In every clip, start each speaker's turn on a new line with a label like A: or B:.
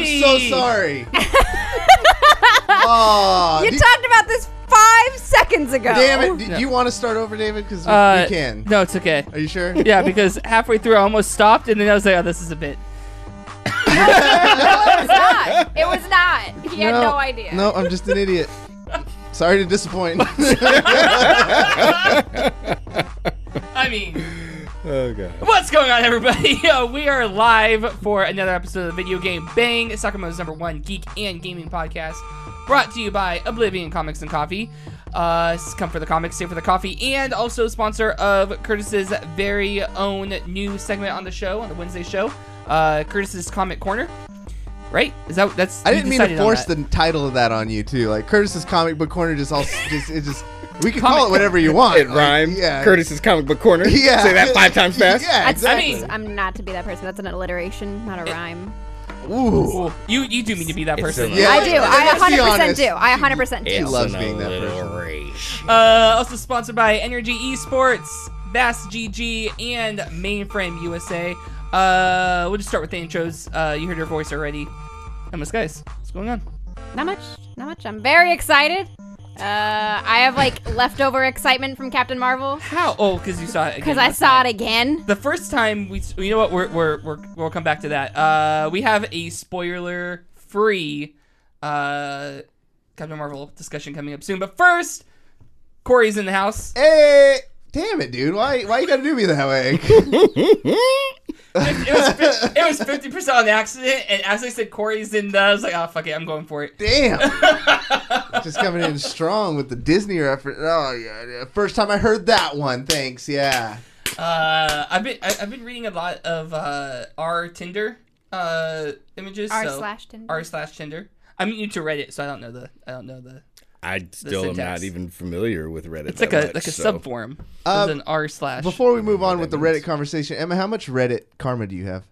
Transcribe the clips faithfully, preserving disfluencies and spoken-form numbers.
A: I'm so sorry. Oh,
B: you
A: did,
B: talked about this five seconds ago.
A: damn it. Do
C: Yeah.
A: you want to start over, David? Because we,
C: Uh,
A: we can.
C: No, it's okay.
A: Are you sure?
C: Yeah, because halfway through I almost stopped, and then I was like, oh, this is a bit.
B: No, it was not. It was not. He had no idea.
A: No, I'm just an idiot. Sorry to disappoint.
C: I mean...
D: Oh, God.
C: What's going on, everybody? Uh, we are live for another episode of Video Game Bang, Sakamoto's number one geek and gaming podcast, brought to you by Oblivion Comics and Coffee. Uh, come for the comics, stay for the coffee, and also sponsor of Curtis's very own new segment on the show, on the Wednesday show, uh, Curtis's Comic Corner. Right? Is that that's?
A: I didn't mean to force
C: the.
A: the title of that on you too. Like Curtis's Comic Book Corner, just all just it just we can
C: Comic
A: call it whatever you want.
D: It
A: Like,
D: rhymes.
A: yeah.
D: Curtis's Comic Book Corner.
A: Yeah.
D: Say that five times fast.
A: Yeah,
B: That's,
A: exactly.
C: I mean-
B: I'm not to be that person. That's an alliteration, not a rhyme.
A: Ooh.
C: Ooh, you you do mean to be that
D: It's
C: person?
D: a-
A: Yeah.
B: I do.
A: let's
B: I
A: be
B: one hundred percent
A: honest.
B: do. I one hundred percent do.
A: He loves
D: an
A: being that person.
D: alliteration.
C: Uh, also sponsored by Energy Esports, Bass G G, and Mainframe U S A. Uh, we'll just start with the intros. Uh, you heard her voice already. Emma Skies, what's going on?
B: Not much. Not much. I'm very excited. Uh, I have like leftover excitement from Captain Marvel
C: How? Oh, because you saw it again.
B: because I
C: last
B: saw
C: night.
B: it again.
C: The first time we, you know what? We're we're, we're we'll come back to that. Uh, we have a spoiler-free uh Captain Marvel discussion coming up soon. But first, Corey's in the house.
A: Hey, damn it, dude! Why why you gotta do me that way?
C: It was fi- it was fifty percent on accident, and as I said, Corey's in. The, I was like, oh fuck it, I'm going for it.
A: Damn. Just coming in strong with the Disney reference. Oh yeah, yeah. First time I heard that one. Thanks. Yeah.
C: Uh, I've been I, I've been reading a lot of uh R Tinder uh images.
B: R
C: so,
B: slash Tinder.
C: R slash Tinder. I'm new to Reddit, so I don't know the I don't know the.
D: I still am
C: syntax.
D: not even familiar with Reddit.
C: It's like
D: that
C: a
D: much,
C: like a
D: so.
C: subforum.
A: Uh,
C: There's an R slash.
A: Before we move on
D: what
A: with the
D: that
A: Reddit
D: means.
A: conversation, Emma, how much Reddit karma do you have?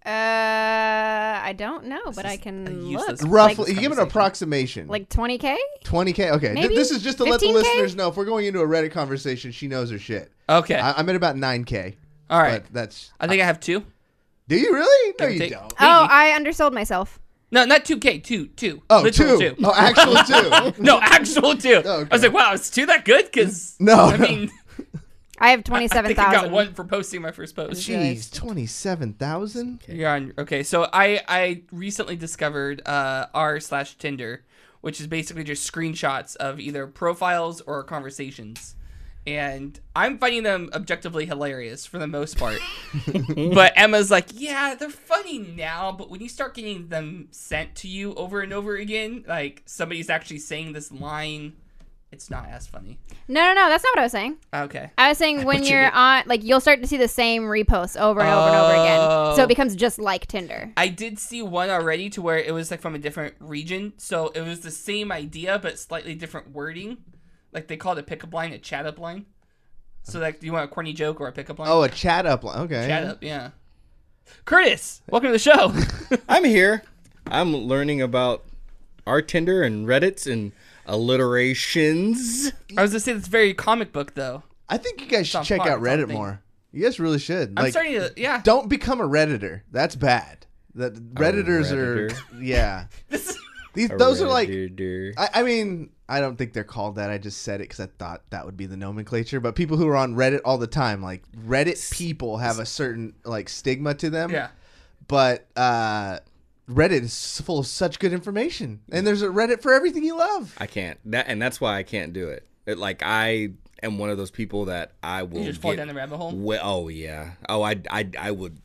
B: Uh, I don't know, but I
C: is
B: can
C: a
B: look.
C: useless-
A: Roughly,
C: Like-
A: give an approximation.
B: Like twenty K?
A: twenty K. Okay, Th-
B: Maybe?
A: this is just to let the
B: fifteen K?
A: listeners know if we're going into a Reddit conversation, she knows her shit.
C: Okay.
A: I- I'm at about nine K.
C: All right.
A: But that's.
C: I think I have two.
A: Do you really? No,
C: Give or
A: you
C: take.
A: don't.
B: Oh, I undersold myself.
C: No, not two K. Two. Two.
A: Oh,
C: Literal
A: two.
C: two.
A: Oh, actual two.
C: No, actual two.
A: Oh, okay.
C: I was like, wow, is two that good? Because
A: No,
C: I
A: no.
C: mean,
B: I have
C: I
B: twenty-seven
C: think I got
B: thousand.
C: one for posting my first post.
A: Jeez, twenty-seven thousand.
C: You're on. Okay, so I I recently discovered uh r slash Tinder, which is basically just screenshots of either profiles or conversations, and I'm finding them objectively hilarious for the most part. But Emma's like, yeah, they're funny now, but when you start getting them sent to you over and over again, like somebody's actually saying this line, it's not as funny.
B: No, no, no. That's not what I was saying.
C: Okay.
B: I was saying when
C: what you
B: you're
C: did.
B: on, like, you'll start to see the same reposts over and over and over again. So
C: Oh.
B: it becomes just like Tinder.
C: I did see one already to where it was like from a different region, so it was the same idea but slightly different wording. Like they called a pickup line a chat up line. So like, do you want a corny joke or a pickup line?
A: Oh, a chat up line. Okay.
C: chat up, yeah. Curtis, welcome to the show.
D: I'm here. I'm learning about our Tinder and Reddits and alliterations.
C: I was gonna say that's very comic book though.
A: I think you guys should
C: on
A: check
C: par,
A: out
C: it's on
A: Reddit
C: thing.
A: more. You guys really should.
C: I'm
A: Like,
C: starting to, yeah.
A: don't become a Redditor. That's bad. That Redditors are.
D: Redditor?
A: Yeah.
C: This is,
A: These those are like.
D: Redditor.
A: I, I mean, I don't think they're called that. I just said it because I thought that would be the nomenclature. But people who are on Reddit all the time, like Reddit people, have a certain like stigma to them.
C: yeah.
A: But uh, Reddit is full of such good information, and there's a Reddit for everything you love.
D: I can't. That and that's why I can't do it. It like I am one of those people that I will
C: You just fall
D: get
C: down the rabbit hole.
D: we- oh yeah. Oh I I I would.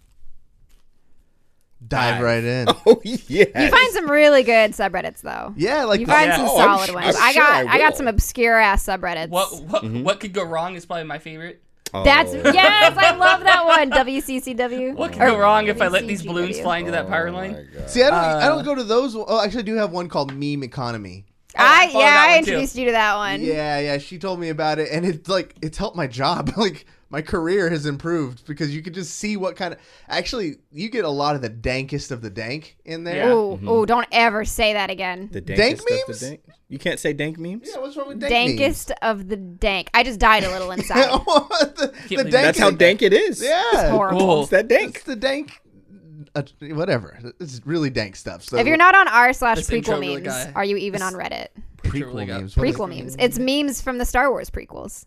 A: Dive
D: Dive.
A: right in.
D: Oh yeah.
B: You find some really good subreddits, though.
A: Yeah, like
B: You
A: the-
B: find
C: Yeah.
B: some
D: Oh, I'm
B: solid
D: su-
B: ones.
D: I'm
B: I
D: sure
B: got,
D: I
B: I, got
D: will.
B: some obscure ass subreddits.
C: What what
D: Mm-hmm.
C: what could go wrong is probably my favorite.
D: Oh.
B: That's yes, I love that one. W C C W.
C: What could
B: Or
C: go wrong if I let these
B: W C G
C: balloons
B: W.
C: fly into that power
D: Oh,
C: line?
D: my God.
A: See, I don't. I
C: Uh,
A: don't go to those. Oh, actually, I do have one called Meme Economy.
C: Oh, I
B: I
C: follow
B: yeah,
C: that
B: I
C: one, too.
B: introduced you to that one.
A: Yeah, yeah. She told me about it, and it's like it's helped my job. Like my career has improved because you could just see what kind of. Actually, you get a lot of the dankest of the dank in there.
C: Yeah.
B: Ooh, ooh, don't ever say that again.
D: The
A: Dank
D: dankest of
A: memes?
D: the dank. You can't say dank memes.
A: Yeah, what's wrong with dank
B: Dankest of the dank. I just died a little inside.
A: memes? the, the
C: believe
A: dank
D: That's how dank it is.
A: Yeah,
B: Horrible.
C: Cool.
D: It's that dank.
A: It's the dank a, whatever. It's really dank stuff. So
B: If you're not on r slash
C: This
B: prequel
C: intro really
B: memes,
C: guy.
B: are you even on Reddit?
A: prequel
C: really got-
A: memes, what is-
B: Prequel memes. It's memes from the Star Wars prequels.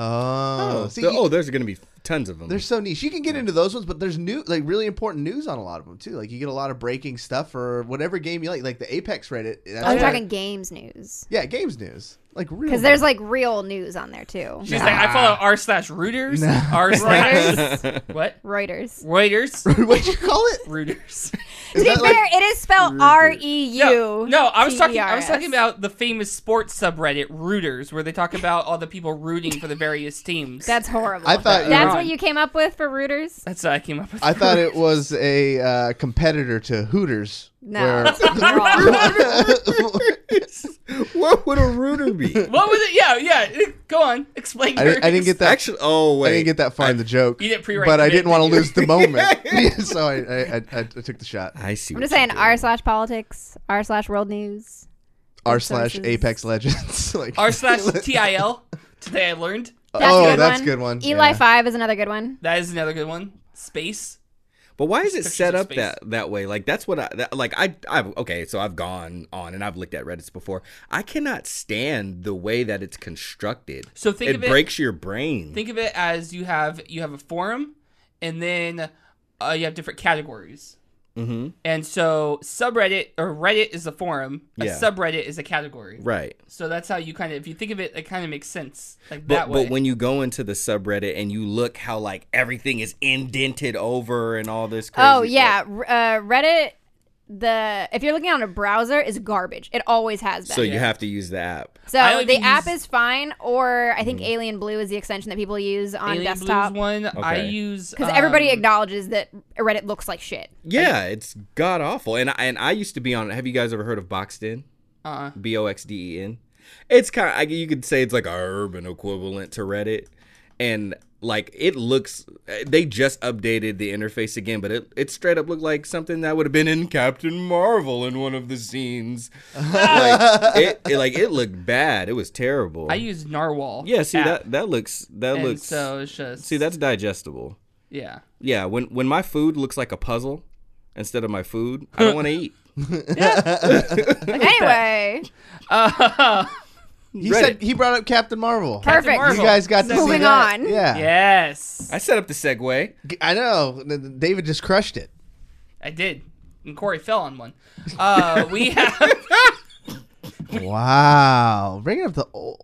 A: Oh, see,
D: So-
A: you-
D: oh, there's going to be tons of them.
A: they're so niche. You can get into those ones, but there's new, like really important news on a lot of them too. Like you get a lot of breaking stuff for whatever game you like, like the Apex Reddit. That's
B: Oh, you're
A: where-
B: talking games news.
A: yeah, games news, like real.
B: Because there's like real news on there too.
C: She's like, I follow r slash rooters,
A: Nah.
C: r slash what?
B: Reuters.
C: Reuters,
A: what'd you call it?
C: rooters.
B: To be
A: that
B: fair,
A: like-
B: it is spelled R E U.
C: No, no, I was talking. I was
B: T E R S.
C: talking about the famous sports subreddit Rooters, where they talk about all the people rooting for the various teams.
B: That's horrible.
A: I thought you
B: That's
A: were-
B: what you came up with for Reuters?
C: That's what I came up with.
A: I thought it was a uh, competitor to Hooters.
B: No,
A: where-
B: that's wrong.
D: What would a rooter be?
C: What was it? Yeah, yeah. Go on, explain.
A: I, didn't, I didn't get that.
D: Actually, oh wait,
A: I didn't get that far in the joke.
C: You didn't pre-write
A: but
C: the
A: I
C: bit,
A: didn't want to
C: did you?
A: lose the moment, Yeah, so I, I, I, I took the shot.
D: I see.
B: I'm
D: what
B: just saying
D: you're
B: r
D: doing.
B: slash politics, r slash world news.
A: R
B: Good
A: slash
B: sources.
A: Apex Legends. like
C: R slash T I L. Today I learned
B: That's
A: oh,
B: a good
A: that's
B: one.
A: a good one.
B: Eli
A: yeah.
B: five is another good one.
C: that is another good one. Space.
D: But why is it
C: Pictures
D: set
C: of
D: up
C: space.
D: that that way? Like that's what I that, like I I've okay. So I've gone on and I've looked at Reddits before. I cannot stand the way that it's constructed.
C: So think
D: it
C: of it-
D: breaks your brain.
C: Think of it as you have you have a forum, and then uh, you have different categories.
D: mm-hmm.
C: And so subreddit or Reddit is a forum. A
D: Yeah.
C: subreddit is a category.
D: Right.
C: So that's how you kind of, if you think of it, it kind of makes sense like
D: But
C: that way.
D: but when you go into the subreddit and you look how like everything is indented over and all this crazy.
B: Oh yeah, R- uh, Reddit. The if you're looking on a browser is garbage. It always has been.
D: So you have to use the app.
B: So
C: I like
B: the
C: to
B: app
C: use-
B: is fine, or I think Alien Blue is the extension that people use on
C: Alien
B: desktop.
C: Blue's one, I
D: Okay.
C: use
B: Because everybody
C: um,
B: acknowledges that Reddit looks like shit.
D: Yeah, it's god awful. And I- and I used to be on. Have you guys ever heard of Boxed In?
C: Uh-uh.
D: B O X D E N. It's kind of, you could say it's like a urban equivalent to Reddit. And like it looks, they just updated the interface again, but it, it straight up looked like something that would have been in Captain Marvel in one of the scenes. like, it, it like it looked bad. It was terrible.
C: I use Narwhal.
D: yeah, see
C: app,
D: that that looks that
C: and
D: looks.
C: so it's just
D: See, that's digestible.
C: yeah.
D: Yeah, when when my food looks like a puzzle instead of my food, I don't want to eat.
B: Anyway,
C: Uh,
A: He
D: Reddit.
A: said he brought up Captain Marvel.
B: perfect.
C: Marvel.
A: You guys got to see
B: Moving
A: that.
B: on.
A: Yeah.
C: yes,
D: I set up the segue.
A: I know. David just crushed it.
C: I did, and Corey fell on one. Uh, we have.
A: Wow. Bringing up the old.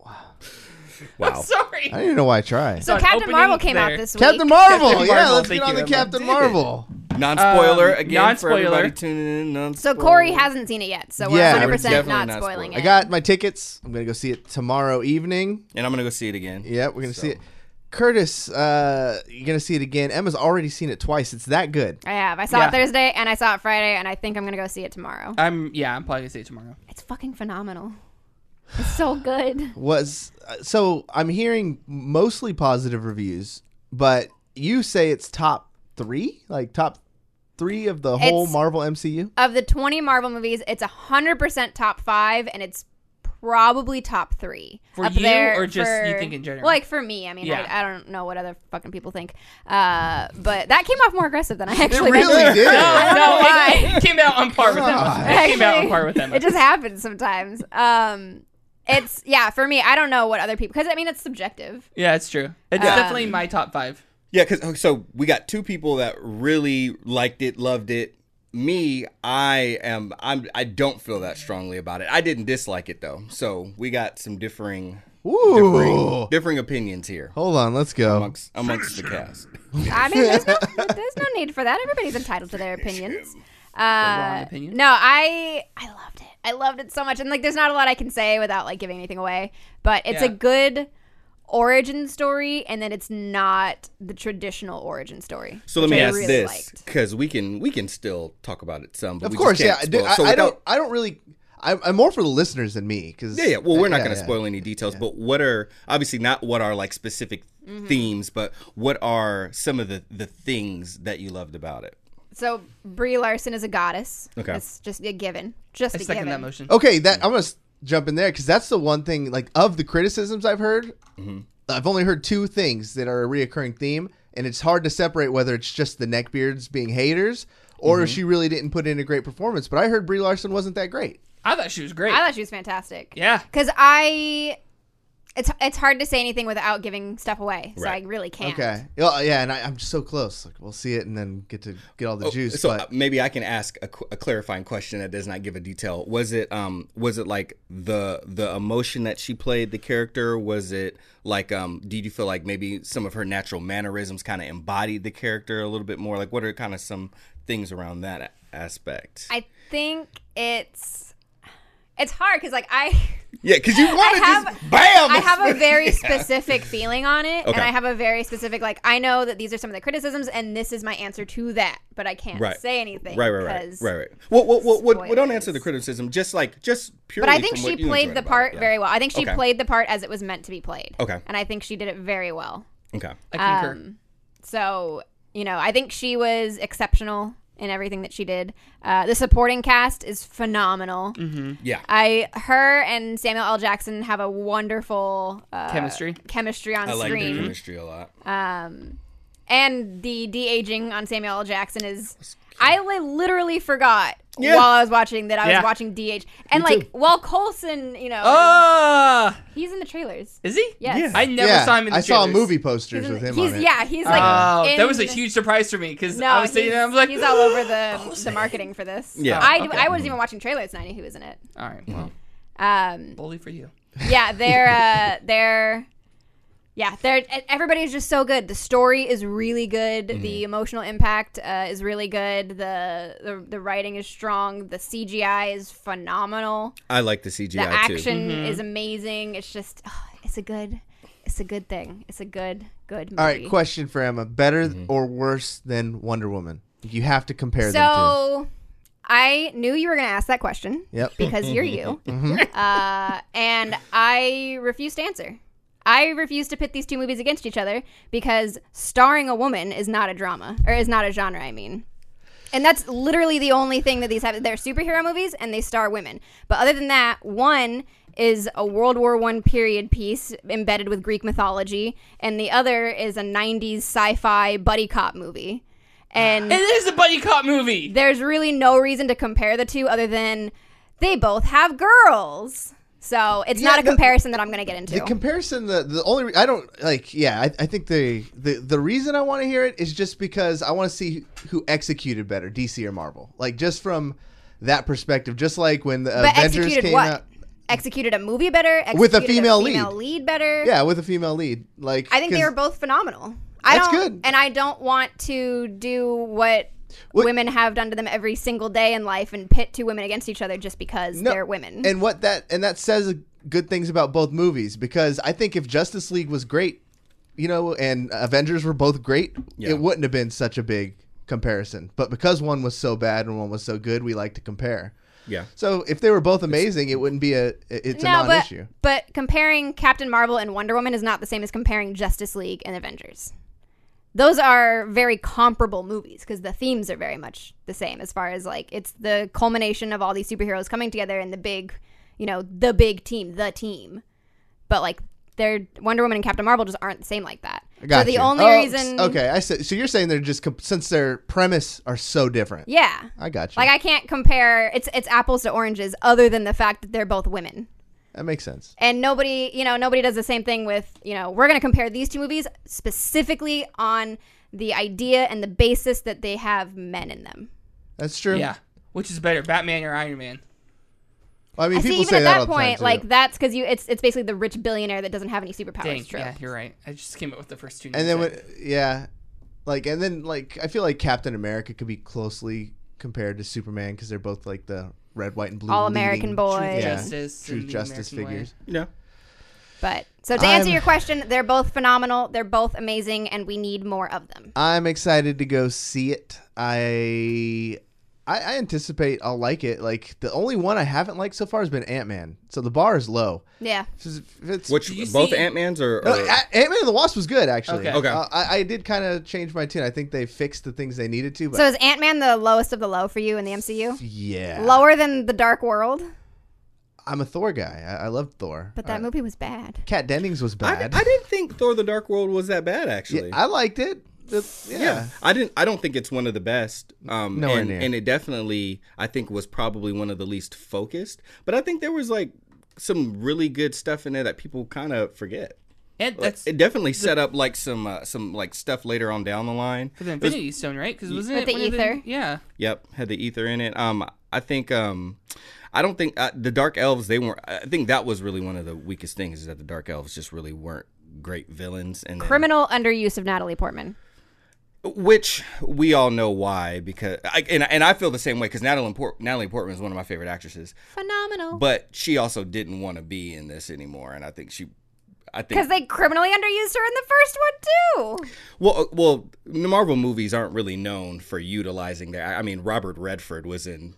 D: Wow.
C: Sorry.
A: I don't even know why I tried.
B: So
C: an
B: Captain
C: opening
B: Marvel came
C: there.
B: out this week.
A: Captain Marvel.
C: Captain
A: yeah,
C: Marvel,
A: let's
C: thank
A: get on
C: you,
A: the
C: Emma.
A: Captain
D: Did it.
A: Marvel.
D: Non-spoiler
C: Um,
D: again
C: non-spoiler.
D: for everybody tuning in. Non-spoiler.
B: So Corey hasn't seen it yet, so we're
A: Yeah,
B: one hundred
A: we're
B: percent
D: definitely
B: not
D: not
B: spoiling
D: spoiling.
B: it.
A: I got my tickets. I'm gonna go see it tomorrow evening.
D: And I'm gonna go see it again.
A: Yeah, we're gonna
D: So.
A: see it. Curtis, uh, you're gonna see it again. Emma's already seen it twice. It's that good.
B: I have. I saw
C: Yeah.
B: it Thursday and I saw it Friday, and I think I'm gonna go see it tomorrow.
C: I'm yeah. I'm probably gonna see it tomorrow.
B: It's fucking phenomenal. It's so good.
A: Was uh, so I'm hearing mostly positive reviews, but you say it's top three, like top three of the whole
B: It's-
A: Marvel M C U.
B: Of the twenty Marvel movies, it's one hundred percent top five, and it's probably top three.
C: For
B: Up
C: you,
B: there
C: or just
B: for-
C: you think in general?
B: Like for me, I mean,
C: Yeah.
B: I, I don't know what other fucking people think, uh, but that came off more aggressive than I actually.
A: really
B: meant to.
A: did.
B: I don't know
C: no,
B: why.
C: it, it came out on par with Emma.
A: God.
C: It came out on
B: Actually,
C: par with Emma.
B: It just happens sometimes. Um, it's yeah, for me, I don't know what other people because I mean it's subjective.
C: yeah, it's true. It's
B: Um,
C: definitely my top five.
D: Yeah, because so we got two people that really liked it, loved it. Me, I am. I'm. I don't feel that strongly about it. I didn't dislike it though. So we got some differing,
A: Ooh.
D: differing, differing opinions here
A: Hold on, let's go.
D: amongst amongst the cast.
B: I mean, there's no, there's no need for that. Everybody's entitled to their opinions.
C: wrong
B: Uh,
C: opinion?
B: no, I I loved it. I loved it so much, and like, there's not a lot I can say without like giving anything away. But it's
C: Yeah.
B: a good origin story, and then it's not the traditional origin story.
D: So let
B: which
D: me
B: I
D: ask
B: really
D: this,
B: liked.
D: because we can we can still talk about it some, but
A: Of
D: we
A: course,
D: just
A: yeah.
D: can't
A: Dude,
D: spoil.
A: I,
D: So
A: I
D: without-
A: don't. I don't really. I'm, I'm more for the listeners than me because
D: Yeah, yeah. Well, we're not
A: yeah,
D: going to
A: yeah.
D: spoil any details, but what are obviously not what are like specific themes, but what are some of the the things that you loved about it?
B: So Brie Larson is a goddess.
D: Okay.
B: That's just a given. Just
C: I
B: a
C: second
B: given.
C: that motion.
A: Okay, that I'm gonna s- jump in there because that's the one thing. Like of the criticisms I've heard,
D: Mm-hmm.
A: I've only heard two things that are a reoccurring theme, and it's hard to separate whether it's just the neckbeards being haters or
D: Mm-hmm.
A: if she really didn't put in a great performance. But I heard Brie Larson wasn't that great.
C: I thought she was great.
B: I thought she was fantastic.
C: yeah.
B: Because I, it's it's hard to say anything without giving stuff away, so
D: Right.
B: I really can't.
A: Okay. Well, yeah, and I, I'm just so close. Like, we'll see it and then get to get all the
D: Oh,
A: juice.
D: so
A: but
D: uh, maybe I can ask a, qu- a clarifying question that does not give a detail. Was it um was it like the the emotion that she played the character? Was it like um did you feel like maybe some of her natural mannerisms kind of embodied the character a little bit more? Like what are kind of some things around that a- aspect?
B: I think it's it's hard because like I
D: yeah, because you want to
B: have-
D: just bam.
B: I have a very specific feeling on it, and
D: Okay.
B: I have a very specific like I know that these are some of the criticisms, and this is my answer to that, but I can't
D: Right.
B: say anything.
D: Right, right, right,
B: 'cause-
D: right, right. Well, well, well, well, well, don't answer the
B: spoilers.
D: criticism. Just like, just purely.
B: But I think
D: from
B: she
D: what you
B: played
D: enjoyed
B: the
D: about
B: part
D: it, yeah.
B: very well. I think she
D: Okay.
B: played the part as it was meant to be played.
D: Okay.
B: And I think she did it very well.
D: Okay.
C: I concur.
B: Um, so, you know, I think she was exceptional in everything that she did. Uh, the supporting cast is phenomenal.
D: Yeah.
B: I, her and Samuel L. Jackson have a wonderful uh,
C: Chemistry.
B: chemistry on
D: I like the
B: screen.
D: chemistry a lot.
B: Um, and the de-aging on Samuel L. Jackson is... I li- literally forgot
D: Yeah.
B: while I was watching that I was
C: Yeah.
B: watching D H. And,
D: Me
B: like,
D: too.
B: while Coulson, you know...
C: Ah,
B: he's in the trailers.
C: is he?
B: Yes.
D: Yeah.
C: I never
A: yeah,
C: saw him in the
A: I saw
C: trailers.
A: movie
B: He's,
A: posters
B: in
A: with
B: the-
A: him
B: he's
A: on it.
B: yeah, he's like
C: Oh, that
B: in-
C: was a huge surprise for me because
B: No,
C: I was sitting
B: he's,
C: there. I was like,
B: he's all over the the marketing for this.
D: Yeah.
B: I
C: Okay.
B: I wasn't even watching trailers, and I knew he was in it.
C: all right, well,
B: Um,
C: bully for you.
B: yeah, they're uh, they're yeah, they're everybody's just so good. The story is really good. The emotional impact uh, is really good. The, the the writing is strong. The C G I is phenomenal.
D: I like the C G
B: The
D: I too.
B: action is amazing. It's just oh, it's a good it's a good thing. It's a good good movie.
A: All right, question for Emma: better
D: Mm-hmm.
A: or worse than Wonder Woman? You have to compare them
B: So I knew you were going to ask that question
A: to. Yep.
B: because you're you,
A: Mm-hmm.
B: uh, and I refuse to answer. I refuse to pit these two movies against each other because starring a woman is not a drama, or is not a genre, I mean. And that's literally the only thing that these have. They're superhero movies and they star women. But other than that, one is a World War One period piece embedded with Greek mythology, and the other is a nineties sci-fi buddy cop movie. And
C: It is a buddy cop movie.
B: there's really no reason to compare the two other than they both have girls. So it's
A: Yeah,
B: not a
A: the-
B: comparison that I'm going to get into.
A: The comparison, the the only re- I don't like. Yeah, I, I think the the the reason I want to hear it is just because I want to see who executed better, D C or Marvel. Like just from that perspective, just like when the
B: but
A: Avengers
B: executed
A: came
B: what?
A: out.
B: Executed a movie better?
A: With a
B: Executed
A: female
B: female
A: lead.
B: lead better?
A: Yeah, with a female lead. Like
B: I think they
A: 'cause-
B: were both phenomenal. I
A: That's
B: don't,
A: good.
B: And I don't want to do what,
A: What-
B: women have done to them every single day in life and pit two women against each other just because
A: No,
B: they're women.
A: And what that and that says good things about both movies because I think if Justice League was great, you know, and Avengers were both great,
D: Yeah.
A: it wouldn't have been such a big comparison. But because one was so bad and one was so good, we like to compare.
D: Yeah.
A: So if they were both amazing, it wouldn't be a it's a
B: no, but,
A: non-issue.
B: but comparing Captain Marvel and Wonder Woman is not the same as comparing Justice League and Avengers. Those are very comparable movies because the themes are very much the same as far as like it's the culmination of all these superheroes coming together in the big, you know, the big team, the team. But like they're Wonder Woman and Captain Marvel just aren't the same like that.
A: I got
B: so the
A: you.
B: only
A: Oh,
B: reason,
A: okay, I said so. You're saying they're just comp- since their premise are so different.
B: yeah,
A: I got you.
B: like I can't compare. It's it's apples to oranges, other than the fact that they're both women.
A: that makes sense.
B: And nobody, you know, nobody does the same thing with, you know, we're going to compare these two movies specifically on the idea and the basis that they have men in them.
A: That's true.
C: Yeah. Which is better, Batman or Iron Man?
A: Well, I mean,
B: I see,
A: people
B: even
A: say
B: at
A: that
B: that
A: all the time,
B: point,
A: too.
B: like that's because you, it's it's basically the rich billionaire that doesn't have any superpowers.
C: Dang,
B: trope.
C: yeah, you're right. I just came up with the first two.
A: And then,
C: names.
A: when, yeah, like, and then, like, I feel like Captain America could be closely compared to Superman because they're both like the red, white, and blue
B: All American
A: leading-
B: boys.
C: Truth,
A: yeah,
C: justice,
A: truth,
C: and the
A: justice
C: American way.
A: figures.
D: Yeah.
B: But so to answer
A: I'm-
B: your question, they're both phenomenal. They're both amazing, and we need more of them.
A: I'm excited to go see it. I, I, I anticipate I'll like it. Like the only one I haven't liked so far has been Ant-Man, so the bar is low.
B: Yeah.
A: If it's,
D: Which
C: Did you
D: both
C: see-
D: Ant-Mans or,
A: No,
D: or
A: A- Ant-Man and the Wasp was good actually.
C: Okay.
D: Okay.
A: Uh, I, I did kind of change my tune. I think they fixed the things they needed to. But
B: So is Ant-Man the lowest of the low for you in the M C U?
A: yeah,
B: Lower than The Dark World?
A: I'm a Thor guy. I, I loved Thor.
B: But that
A: uh,
B: movie was bad.
A: Kat Dennings was
D: I,
A: bad.
D: I didn't think Thor: The Dark World was that bad
A: Yeah,
D: actually.
A: I liked it. It- yeah.
D: Yeah, I didn't. I don't think it's one of the best. Um,
A: Nowhere
D: and,
A: near.
D: and it definitely, I think, was probably one of the least focused. But I think there was like some really good stuff in there that people kind of forget.
C: And
D: Like,
C: that's
D: it definitely set up like some uh, some like stuff later on down the line.
C: for the
D: It was-
C: Infinity Stone, right? Because wasn't
B: With
C: it
B: the
C: one of
B: ether?
C: yeah.
D: Yep, had the ether in it. Um, I think um, I don't think uh, the Dark Elves. They weren't. I think that was really one of the weakest things is that the Dark Elves just really weren't great villains. And then-
B: Criminal underuse of Natalie Portman.
D: which we all know why because I, and and I feel the same way because Natalie Port, Natalie Portman is one of my favorite actresses,
B: Phenomenal.
D: but she also didn't want to be in this anymore, and I think she. I think
B: Because they criminally underused her in the first one too.
D: well, uh, well, the Marvel movies aren't really known for utilizing their. I mean, Robert Redford was in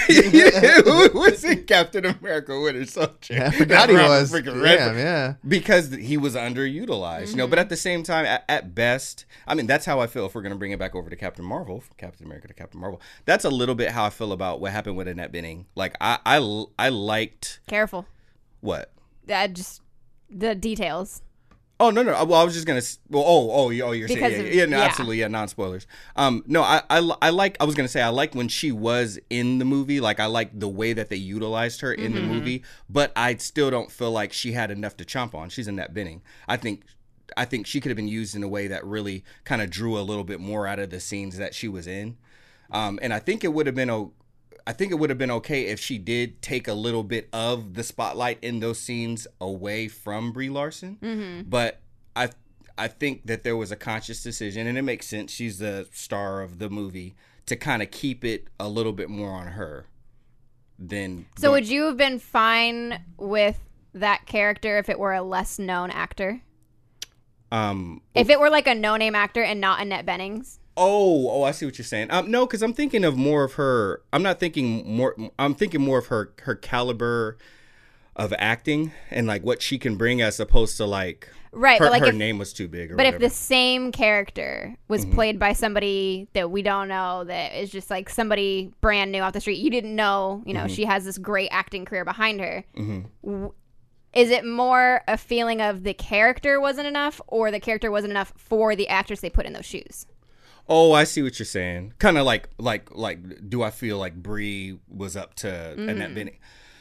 D: was in Captain America: Winter Soldier.
A: I forgot he
D: Robert
A: was.
D: freaking
A: Damn,
D: Redford.
A: yeah.
D: Because he was underutilized, you know. But at the same time, at, at best, I mean, that's how I feel. If we're gonna bring it back over to Captain Marvel, from Captain America to Captain Marvel, that's a little bit how I feel about what happened with Annette Bening. Like, I, I, I liked
B: Careful.
D: what.
B: Uh, just the details.
D: Oh no no! Well, I was just gonna. s- Well, oh oh oh, you're saying
B: Because
D: yeah,
B: of-
D: yeah, no,
B: yeah.
D: absolutely yeah, non spoilers. Um, no, I, I li- I like. I was gonna say I like when she was in the movie. Like I like the way that they utilized her in the movie. But I still don't feel like she had enough to chomp on. She's Annette Bening. I think. I think she could have been used in a way that really kind of drew a little bit more out of the scenes that she was in. Um, and I think it would have been o- I think it would have been okay if she did take a little bit of the spotlight in those scenes away from Brie Larson.
B: Mm-hmm.
D: But I I think that there was a conscious decision, and it makes sense. She's the star of the movie to kind of keep it a little bit more on her than.
B: So would you have been fine with that character if it were a less known actor?
D: um
B: If it were like a no-name actor and not Annette Bening's?
D: oh oh I see what you're saying. Um no, because I'm thinking of more of her. I'm not thinking more. I'm thinking more of her her caliber of acting and like what she can bring as opposed to like.
B: Right,
D: her,
B: but like
D: her
B: if,
D: name was too big or
B: but if
D: whatever.
B: the same character was
D: Mm-hmm.
B: played by somebody that we don't know, that is just like somebody brand new off the street, you didn't know, you know,
D: Mm-hmm.
B: she has this great acting career behind her. W- Is it more a feeling of the character wasn't enough, or the character wasn't enough for the actress they put in those shoes?
D: Oh, I see what you're saying. Kind of like, like, like, do I feel like Brie was up to Annette Bening?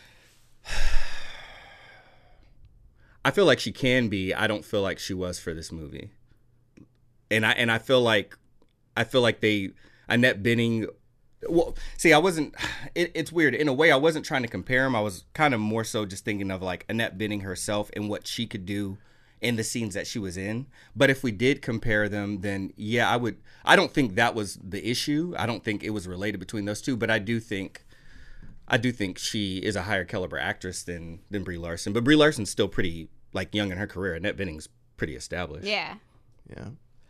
D: I feel like she can be. I don't feel like she was for this movie. And I and I feel like, I feel like they Annette Bening. Well, see, I wasn't. It, it's weird in a way. I wasn't trying to compare them. I was kind of more so just thinking of like Annette Bening herself and what she could do in the scenes that she was in. But if we did compare them, then yeah, I would. I don't think that was the issue. I don't think it was related between those two. But I do think, I do think she is a higher caliber actress than than Brie Larson. But Brie Larson's still pretty like young in her career. Annette Bening's pretty established.
B: Yeah.
A: Yeah.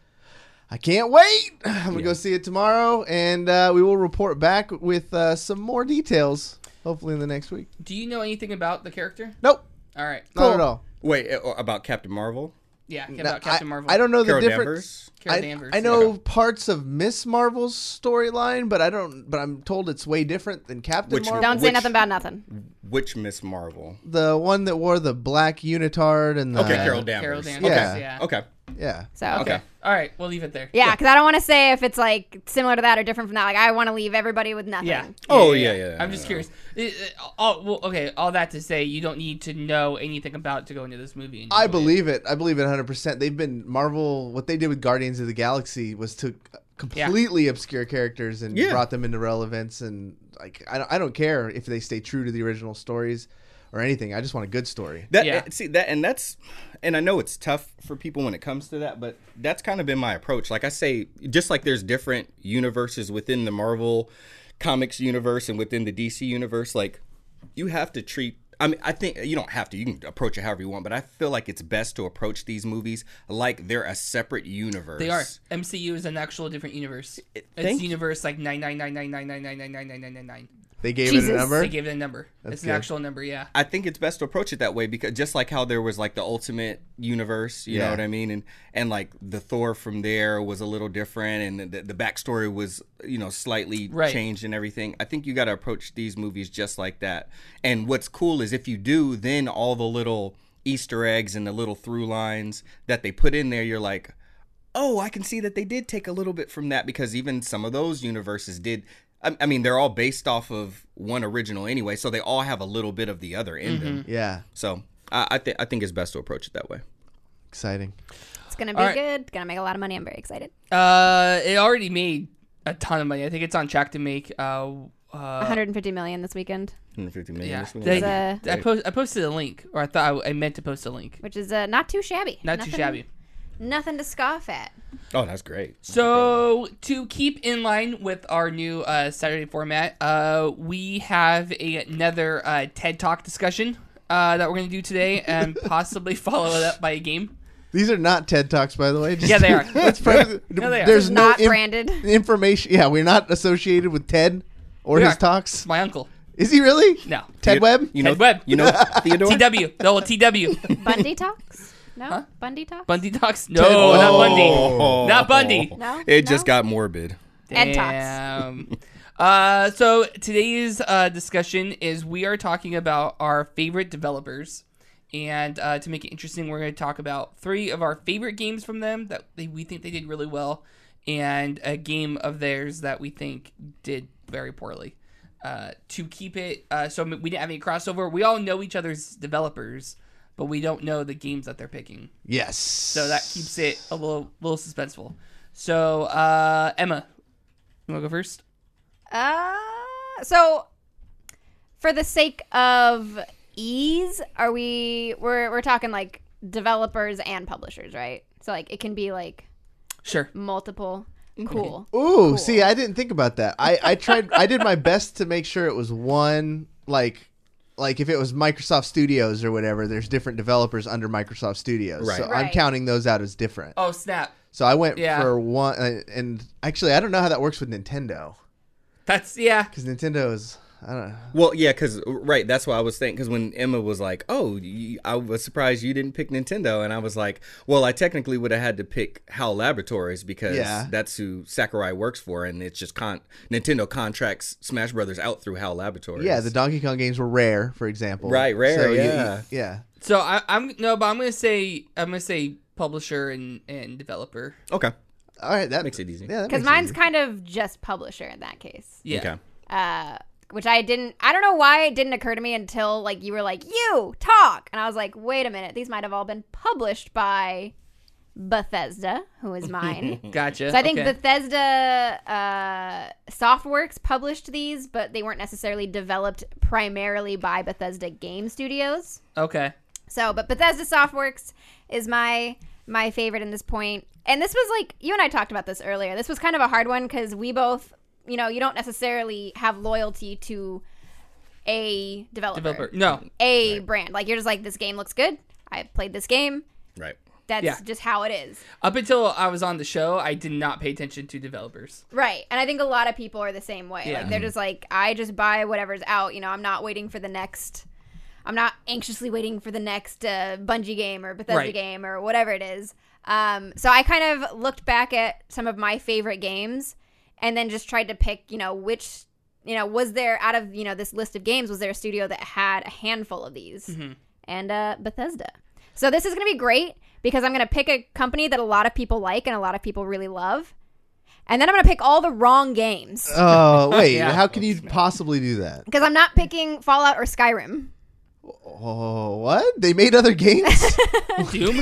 A: I can't wait. I'm going to go see it tomorrow, and uh, we will report back with uh, some more details, hopefully in the next week.
C: Do you know anything about the character?
A: Nope.
C: All right.
A: Not at all.
D: Wait, uh, about Captain Marvel?
C: Yeah,
A: No,
C: about Captain
A: I,
C: Marvel.
A: I don't know the
D: Carol
A: difference.
D: Danvers?
C: Carol
A: I,
C: Danvers.
A: I know
D: yeah.
A: parts of Miss Marvel's storyline, but I don't. But I'm told it's way different than Captain
D: Which-
A: Marvel.
B: Don't say
D: Which-
B: nothing about nothing.
D: Which Miss Marvel?
A: The one that wore the black unitard and the
D: Okay, Carol Danvers.
C: Carol Danvers.
A: Yeah.
C: Yeah.
D: Okay.
A: Yeah.
B: So, okay.
D: Okay.
C: All right, we'll leave it there.
B: Yeah, because I don't want to say if it's like similar to that or different from that. Like, I want to leave everybody with nothing.
C: Yeah.
D: Oh, yeah, yeah,
C: I'm
D: yeah,
C: just
D: yeah.
C: curious. It- it- all, well, okay, all that to say, you don't need to know anything about it to go into this movie. and
A: I
C: enjoy it.
A: believe it. I believe it one hundred percent. They've been Marvel. What they did with Guardians of the Galaxy was took completely obscure characters and
D: Yeah.
A: brought them into relevance. And like, I don't, I don't care if they stay true to the original stories or anything. I just want a good story.
D: That
C: Yeah.
D: uh, see that, and that's, and I know it's tough for people when it comes to that, but that's kind of been my approach. Like I say, just like there's different universes within the Marvel comics universe and within the D C universe, like you have to treat. I mean, I think you don't have to. You can approach it however you want, but I feel like it's best to approach these movies like they're a separate universe.
C: They are. M C U is an actual different universe. It's
D: thank-
C: universe like nine nine nine nine nine nine nine nine nine nine nine nine nine.
A: They gave
B: Jesus.
A: it a number.
C: They gave it a number.
A: That's
C: It's an
A: good.
C: actual number, yeah.
D: I think it's best to approach it that way because just like how there was like the Ultimate Universe, you
A: Yeah.
D: know what I mean, and and like the Thor from there was a little different, and the, the backstory was you know slightly
C: Right.
D: changed and everything. I think you got to approach these movies just like that. And what's cool is if you do, then all the little Easter eggs and the little through lines that they put in there, you're like, oh, I can see that they did take a little bit from that, because even some of those universes did. I, I mean, they're all based off of one original anyway, so they all have a little bit of the other in
C: Mm-hmm.
D: them.
A: Yeah.
D: So I, I think I think it's best to approach it that way.
A: Exciting.
B: It's gonna be
C: All right.
B: good. Gonna make a lot of money. I'm very excited.
C: Uh, it already made a ton of money. I think it's on track to make uh, uh
B: one hundred fifty million this weekend,
D: one hundred fifty million.
C: yeah.
D: this week.
C: They-
B: It's, uh,
C: I, post, I posted a link, or I thought I, I meant to post a link.
B: which is uh, not too shabby.
C: Not
B: Nothing-
C: too shabby.
B: Nothing to scoff at.
D: Oh, that's great.
C: So to keep in line with our new uh, Saturday format, uh, we have a, another uh, TED Talk discussion uh, that we're going to do today, and possibly follow it up by a game.
A: These are not TED Talks, by the way. Just-
C: Yeah, they are.
A: Let's pre-
C: No, they are.
A: There's no
B: Not
A: im-
B: branded.
A: information. Yeah, we're not associated with Ted or
C: We
A: his
C: are.
A: talks.
C: It's my uncle.
A: Is he really?
C: No.
A: Ted
D: You-
A: Webb?
D: You know,
C: Ted Webb.
D: You know Theodore?
C: T W. No, T W.
B: Bundy talks? No?
C: Huh?
B: Bundy talks?
C: Bundy Talks? No,
A: Ted-
C: not
A: Oh.
C: Bundy. Not Bundy.
B: No?
D: It just
B: No?
D: got morbid.
B: Ed Talks.
C: Damn. uh, so today's uh, discussion is we are talking about our favorite developers. And uh, to make it interesting, we're going to talk about three of our favorite games from them that they, we think they did really well, and a game of theirs that we think did very poorly. Uh, to keep it, uh, so we didn't have any crossover. We all know each other's developers, but we don't know the games that they're picking.
A: Yes.
C: So that keeps it a little little suspenseful. So uh, Emma, you want to go first?
B: Uh, so, for the sake of ease, are we, we're, we're talking like developers and publishers, right? So like it can be like
C: Sure.
B: multiple. Cool.
A: Ooh,
B: Cool.
A: see, I didn't think about that. I, I tried. I did my best to make sure it was one, like, like if it was Microsoft Studios or whatever. There's different developers under Microsoft Studios,
D: Right.
A: so I'm
B: Right.
A: counting those out as different.
C: Oh snap!
A: So I went
C: Yeah.
A: for one, uh, and actually, I don't know how that works with Nintendo,
C: That's yeah.
A: because Nintendo is, I don't know.
D: Well, yeah, because, right, that's what I was thinking. Because when Emma was like, oh, you, I was surprised you didn't pick Nintendo. And I was like, well, I technically would have had to pick HAL Laboratories, because
A: Yeah.
D: that's who Sakurai works for. And it's just con- Nintendo contracts Smash Brothers out through HAL Laboratories.
A: Yeah, the Donkey Kong games were Rare, for example.
D: Right, Rare,
A: So you-
D: yeah.
A: you- yeah.
C: So I, I'm no, but I'm gonna say I'm gonna say publisher and, and developer.
D: Okay.
A: All right, that
D: Makes it easy.
A: Yeah, that
B: Because
A: makes it
B: mine's
A: easy.
B: kind of just publisher in that case.
C: Yeah.
D: Okay.
B: Uh, which I didn't, I don't know why it didn't occur to me until like you were like, you talk. And I was like, wait a minute. These might have all been published by Bethesda, who is mine.
C: Gotcha.
B: So I think
C: okay.
B: Bethesda uh, Softworks published these, but they weren't necessarily developed primarily by Bethesda Game Studios.
C: Okay.
B: So, but Bethesda Softworks is my my favorite in this point. And this was like, you and I talked about this earlier. This was kind of a hard one because we both, you know, you don't necessarily have loyalty to a developer,
C: Developer. No.
B: a brand. Like you're just like, this game looks good. I played this game.
D: Right.
B: That's
C: Yeah.
B: just how it is.
C: Up until I was on the show, I did not pay attention to developers.
B: Right. And I think a lot of people are the same way.
C: Yeah.
B: Like they're just like, I just buy whatever's out. You know, I'm not waiting for the next, I'm not anxiously waiting for the next uh, Bungie game or Bethesda
C: Right.
B: game or whatever it is. Um, so I kind of looked back at some of my favorite games and then just tried to pick, you know, which, you know, was there out of, you know, this list of games, was there a studio that had a handful of these?
C: Mm-hmm.
B: And uh, Bethesda. So this is going to be great because I'm going to pick a company that a lot of people like and a lot of people really love. And then I'm going to pick all the wrong games
A: Oh wait,
C: Yeah.
A: how can you possibly do that?
B: because I'm not picking Fallout or Skyrim.
A: Oh, what? They made other games?
C: Doom.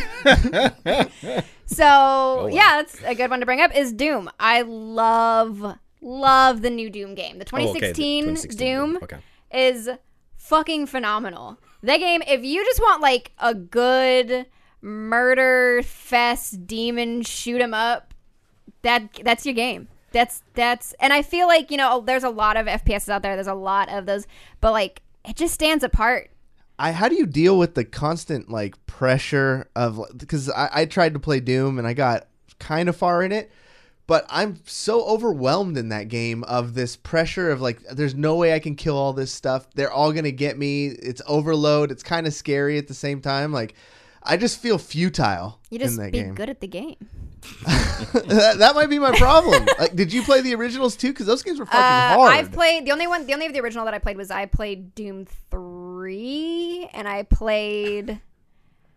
B: So
D: wow.
B: yeah, that's a good one to bring up is Doom. I love, love the new Doom game. The twenty
D: Oh, okay, the
B: sixteen,
D: twenty sixteen
B: Doom
D: Okay.
B: is fucking phenomenal. That game, if you just want like a good murder fest demon shoot 'em up, that that's your game. That's that's and I feel like, you know, there's a lot of F P Ss out there. There's a lot of those, but like it just stands apart.
A: I how do you deal with the constant like pressure of because I, I tried to play Doom and I got kind of far in it, but I'm so overwhelmed in that game of this pressure of like there's no way I can kill all this stuff. They're all gonna get me. It's overload. It's kind of scary at the same time. Like I just feel futile
B: You just
A: in that
B: be
A: game.
B: good at the game.
A: that, that might be my problem. Like, did you play the originals too? Because those games were fucking
B: Uh,
A: hard.
B: I've played the only one, the only of the original that I played was I played Doom three, and I played.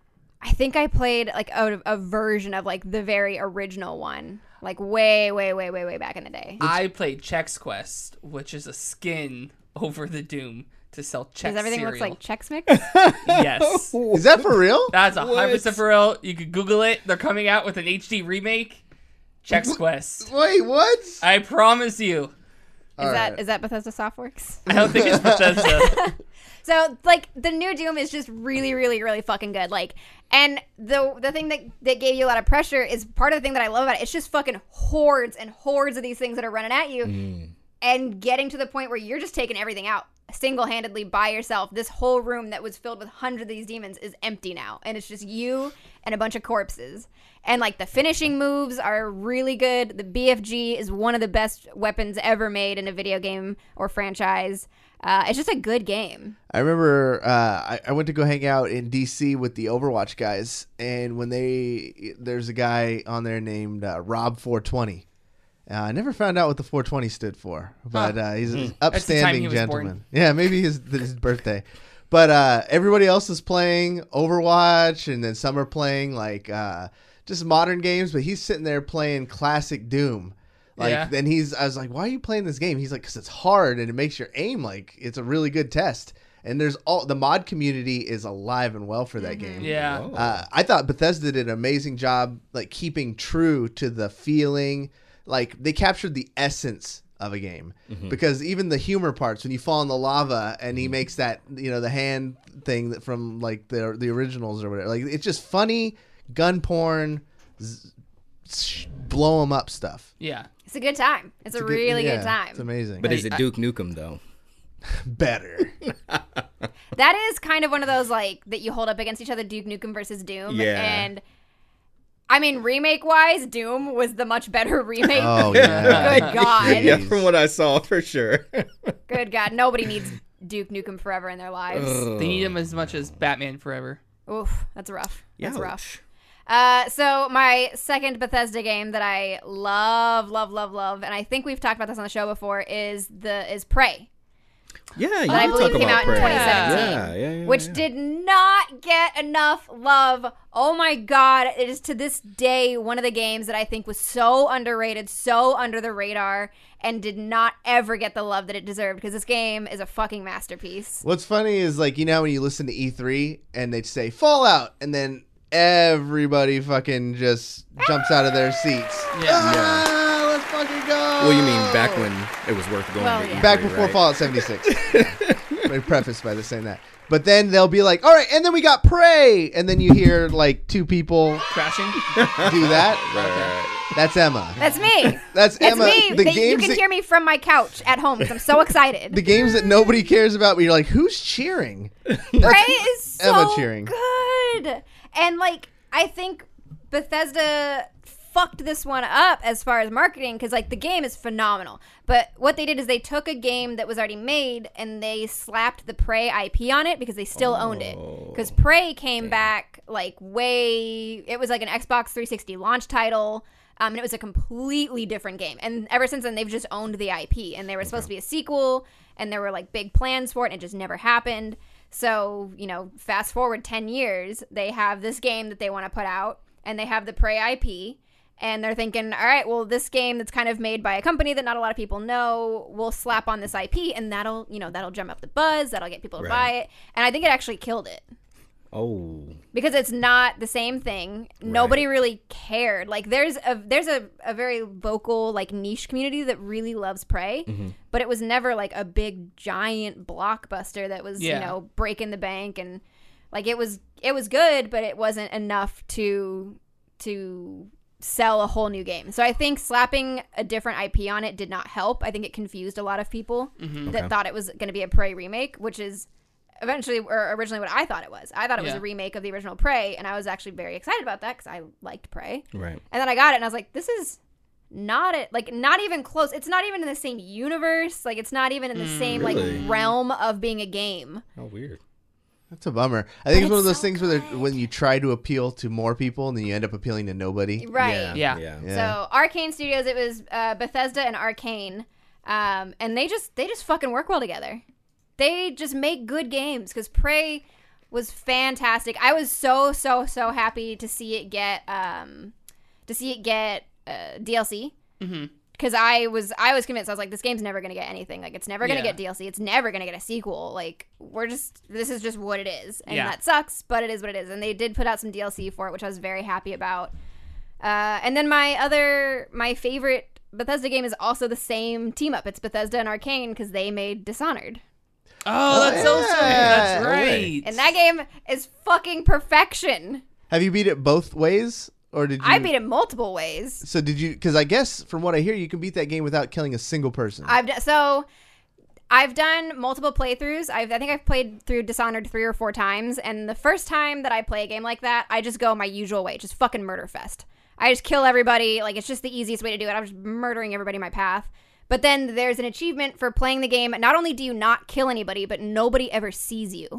B: I think I played like a, a version of like the very original one, like way, way, way, way, way back in the day.
C: I played Chex Quest, which is a skin over the Doom to sell Chex
B: Because everything
C: cereal.
B: looks like Chex Mix.
C: Yes.
A: Is that for real?
C: That's a
D: What?
C: hundred percent for real. You could Google it. They're coming out with an H D remake. Chex Quest.
A: Wait, what?
C: I promise you.
B: Is
A: All
B: that
A: right.
B: is that Bethesda Softworks?
C: I don't think it's Bethesda.
B: So like the new Doom is just really, really, really fucking good. Like, and the the thing that that gave you a lot of pressure is part of the thing that I love about it. It's just fucking hordes and hordes of these things that are running at you,
D: Mm.
B: and getting to the point where you're just taking everything out single-handedly by yourself. This whole room that was filled with hundreds of these demons is empty now, and it's just you and a bunch of corpses. And like the finishing moves are really good. The B F G is one of the best weapons ever made in a video game or franchise. Uh, it's just a good game.
A: I remember uh, I, I went to go hang out in D C with the Overwatch guys, and when they there's a guy on there named uh, Rob four twenty. Uh, I never found out what the four twenty stood for, but
C: Huh.
A: uh, he's an
C: That's the time
A: upstanding
C: he was
A: gentleman.
C: born.
A: Yeah, maybe his his birthday. But uh, everybody else is playing Overwatch, and then some are playing like uh, just modern games. But he's sitting there playing classic Doom. Like,
C: Yeah.
A: then he's, I was like, why are you playing this game? He's like, because it's hard and it makes your aim like it's a really good test. And there's all the mod community is alive and well for that game.
C: Yeah.
D: Whoa.
A: Uh, I thought Bethesda did an amazing job, like keeping true to the feeling. Like they captured the essence of a game, because even the humor parts when you fall in the lava and he makes that, you know, the hand thing that from like the the originals or whatever. Like it's just funny gun porn, z- sh- blow 'em up stuff.
C: Yeah.
B: It's a good time. It's, a,
A: good-
B: really
A: yeah,
B: good time.
A: It's amazing.
D: But is
C: I-
D: it Duke Nukem though?
A: better.
B: That is kind of one of those like that you hold up against each other, Duke Nukem versus Doom.
D: Yeah.
B: And I mean, remake wise, Doom was the much better remake.
A: Oh yeah.
B: Good God.
D: Yeah, from what I saw, for sure.
B: Good God. Nobody needs Duke Nukem Forever in their lives.
C: They need him as much as Batman Forever.
B: Oof, that's rough. That's
D: Youch.
B: rough. Uh, so my second Bethesda game that I love, love, love, love, and I think we've talked about this on the show before, is the is Prey.
D: Yeah, you
B: That I
D: did
B: believe
D: talk
B: came
D: about
B: out in
D: Prey.
B: twenty seventeen,
D: Yeah, yeah, yeah.
B: which
D: yeah.
B: did not get enough love. Oh my God. It is to this day one of the games that I think was so underrated, so under the radar, and did not ever get the love that it deserved, because this game is a fucking masterpiece.
A: What's funny is like, you know, when you listen to E three and they'd say Fallout, and then everybody fucking just jumps out of their seats.
C: Yeah.
A: Ah, let's fucking go.
D: Well, you mean back when it was worth going
B: Well,
D: to
B: yeah.
D: E three,
A: back before
D: right?
A: Fallout seventy-six. Let me preface by this saying that. But then they'll be like, all right, and then we got Prey, and then you hear like two people
C: Crashing.
A: do that.
D: Right, right,
A: That's Emma.
B: That's me.
A: That's
B: That's
A: Emma.
B: me.
A: The
B: They- you
A: games
B: can
A: that,
B: hear me from my couch at home because I'm so excited.
A: the games that nobody cares about, but you're like, who's cheering?
B: Prey is so
A: Emma cheering.
B: good. And like I think Bethesda fucked this one up as far as marketing, because like the game is phenomenal. But what they did is they took a game that was already made and they slapped the Prey I P on it because they still owned it. Because Prey came back like way, it was like an Xbox three sixty launch title. Um, and it was a completely different game. And ever since then, they've just owned the I P. And they were supposed to be a sequel, and there were like big plans for it, and it just never happened. So, you know, fast forward ten years, they have this game that they want to put out, and they have the Prey I P. And they're thinking, all right, well, this game that's kind of made by a company that not a lot of people know, we'll slap on this I P, and that'll, you know, that'll drum up the buzz, that'll get people to
D: Right.
B: buy it. And I think it actually killed it.
D: Oh,
B: Because it's not the same thing. Nobody really cared. Like there's a there's a, a very vocal like niche community that really loves Prey,
D: Mm-hmm.
B: but it was never like a big giant blockbuster that was,
C: Yeah.
B: you know, breaking the bank, and like it was it was good, but it wasn't enough to to sell a whole new game. So I think slapping a different I P on it did not help. I think it confused a lot of people that
D: Okay.
B: thought it was going to be a Prey remake, which is eventually or originally what I thought it was. I thought it was
C: Yeah.
B: a remake of the original Prey, and I was actually very excited about that because I liked Prey.
D: right.
B: And then I got it, and I was like, this is not it, like not even close. It's not even in the same universe. Like it's not even in the same
D: really?
B: like realm of being a game.
D: Oh, weird.
A: That's a bummer. I think it's,
B: it's
A: one of those
B: so
A: things where they're-
B: good.
A: when you try to appeal to more people and then you end up appealing to nobody.
B: Right.
D: Yeah.
C: Yeah.
D: Yeah.
A: Yeah.
B: So Arcane Studios, it was uh, Bethesda and Arcane, um, and they just they just fucking work well together. They just make good games because Prey was fantastic. I was so so so happy to see it get um to see it get uh, D L C.
C: Mm-hmm.
B: Because I was I was convinced. I was like, this game's never gonna get anything. Like, it's never gonna
C: Yeah.
B: get D L C. It's never gonna get a sequel. Like, we're just this is just what it is, and
C: Yeah.
B: that sucks. But it is what it is. And they did put out some D L C for it, which I was very happy about. Uh, and then my other my favorite Bethesda game is also the same team up. It's Bethesda and Arcane because they made Dishonored,
C: Oh, that's so sweet. That's
A: yeah.
C: right.
B: and that game is fucking perfection.
A: Have you beat it both ways, or did you?
B: I beat it multiple ways.
A: So did you? Because I guess from what I hear, you can beat that game without killing a single person.
B: I've d- so I've done multiple playthroughs. I've, I think I've played through Dishonored three or four times, and the first time that I play a game like that, I just go my usual way, just fucking murder fest. I just kill everybody. Like, it's just the easiest way to do it. I'm just murdering everybody in my path. But then there's an achievement for playing the game. Not only do you not kill anybody, but nobody ever sees you.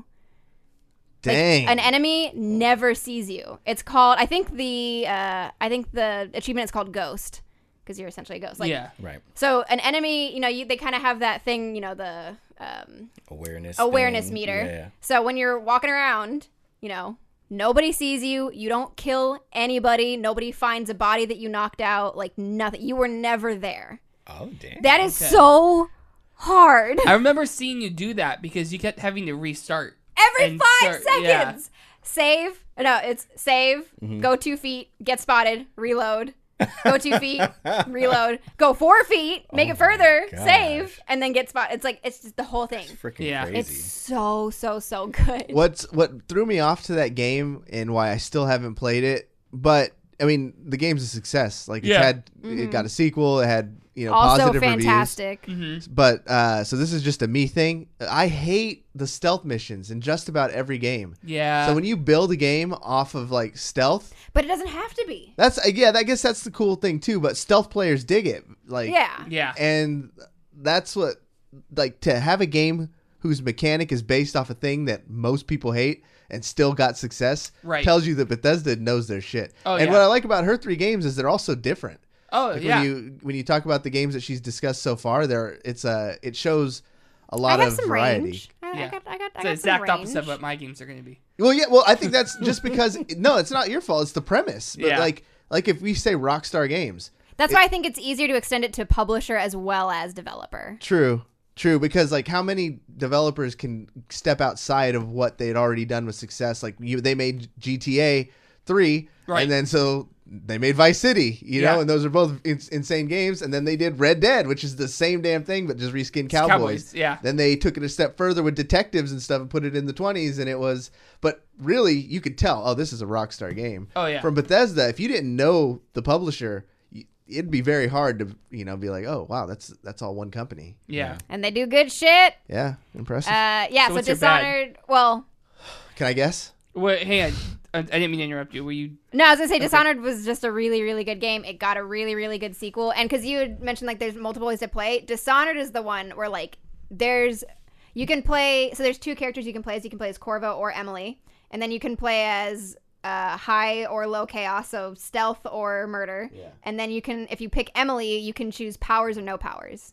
A: Dang.
B: Like, an enemy never sees you. It's called. I think the. Uh, I think the achievement is called Ghost, because you're essentially a ghost. Like,
C: yeah.
D: Right.
B: So an enemy, you know, you, they kind of have that thing, you know, the um,
D: Awareness.
B: awareness
D: thing.
B: meter.
D: Yeah.
B: So when you're walking around, you know, nobody sees you. You don't kill anybody. Nobody finds a body that you knocked out. Like, nothing. You were never there.
D: Oh damn.
B: That is
C: Okay.
B: so hard.
C: I remember seeing you do that because you kept having to restart.
B: Every
C: and
B: five
C: start- yeah.
B: seconds. Save. No, it's save.
D: Mm-hmm.
B: Go two feet. Get spotted. Reload. Go two feet. Reload. Go four feet. Make
D: Oh
B: it further.
D: my gosh.
B: Save. And then get spotted. It's like, it's just the whole thing.
D: Freaking
C: Yeah.
D: crazy.
B: It's so, so, so good.
A: What's what threw me off to that game and why I still haven't played it, but I mean the game's a success. Like it's
C: Yeah.
A: had it got a sequel, it had you know
B: Also
A: positive
B: fantastic.
A: reviews. But uh, so this is just a me thing. I hate the stealth missions in just about every game.
C: Yeah.
A: So when you build a game off of like stealth,
B: But it doesn't have to be.
A: that's yeah, I guess that's the cool thing too. But stealth players dig it, like
B: Yeah.
C: yeah.
A: and that's what like to have a game whose mechanic is based off a thing that most people hate and still got success
C: Right.
A: tells you that Bethesda knows their shit.
C: Oh,
A: and
C: yeah.
A: what I like about her three games is they're also different.
C: Oh,
A: Like
C: yeah.
A: when you when you talk about the games that she's discussed so far, there it's uh it shows a lot
B: I got
A: of
B: some
A: variety.
B: range. I, I
C: Yeah.
B: got, I got, I
C: it's the
B: got
C: exact
B: some
C: opposite
B: range.
C: of what my games are going to be.
A: Well, yeah, well, I think that's just because no, it's not your fault. It's the premise. But
C: Yeah.
A: like like if we say Rockstar Games,
B: That's why I think it's easier to extend it to publisher as well as developer.
A: true, true, because like how many developers can step outside of what they'd already done with success? Like you, they made G T A three,
C: Right.
A: and then so they made Vice City, you know,
C: Yeah.
A: and those are both in- insane games. And then they did Red Dead, which is the same damn thing, but just reskinned cowboys.
C: Cowboys, yeah.
A: Then they took it a step further with detectives and stuff and put it in the twenties, and it was. But really, you could tell, oh, this is a Rockstar game.
C: Oh, yeah.
A: From Bethesda, if you didn't know the publisher, y- it'd be very hard to, you know, be like, oh, wow, that's that's all one company.
C: Yeah.
B: And they do good shit.
A: Yeah, impressive.
B: Uh, yeah,
C: So
B: so,
C: what's your bad?
B: Dishonored. Well,
A: Can I guess?
C: Wait, hang on. I I didn't mean to interrupt you. Were you?
B: no, I was gonna say Dishonored was just a really, really good game. It got a really, really good sequel, and because you had mentioned like there's multiple ways to play, Dishonored is the one where like there's you can play. So there's two characters you can play as. You can play as Corvo or Emily, and then you can play as uh, high or low chaos, so stealth or murder.
A: Yeah.
B: And then you can, if you pick Emily, you can choose powers or no powers.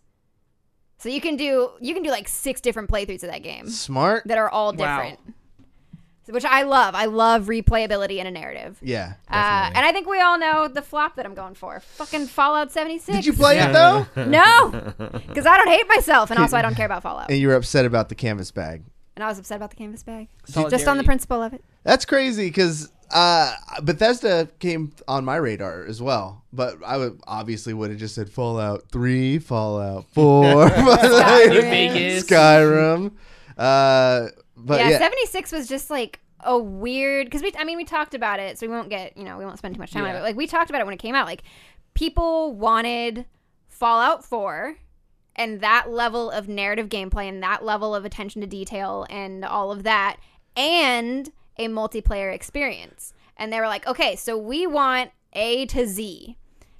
B: So you can do you can do like six different playthroughs of that game
A: Smart.
B: that are all
C: Wow.
B: different. Which I love. I love replayability in a narrative.
A: Yeah.
B: Uh,
A: Definitely.
B: and I think we all know the flop that I'm going for. Fucking Fallout seventy-six.
A: Did you play
C: Yeah.
A: it though?
B: No, because I don't hate myself, and also I don't care about Fallout.
A: And you were upset about the canvas bag.
B: And I was upset about the canvas bag, just
C: Solidarity.
B: on the principle of it.
A: That's crazy because uh, Bethesda came on my radar as well, but I would obviously would have just said Fallout three, Fallout four,
B: Skyrim.
C: Vegas.
A: Skyrim. Uh, but
B: yeah,
A: yeah,
B: seventy-six was just like a weird because we. I mean, we talked about it, so we won't get you know we won't spend too much time on
C: Yeah.
B: it. But like we talked about it when it came out. Like people wanted Fallout four. And that level of narrative gameplay and that level of attention to detail and all of that and a multiplayer experience. And they were like, okay, so we want A to Z.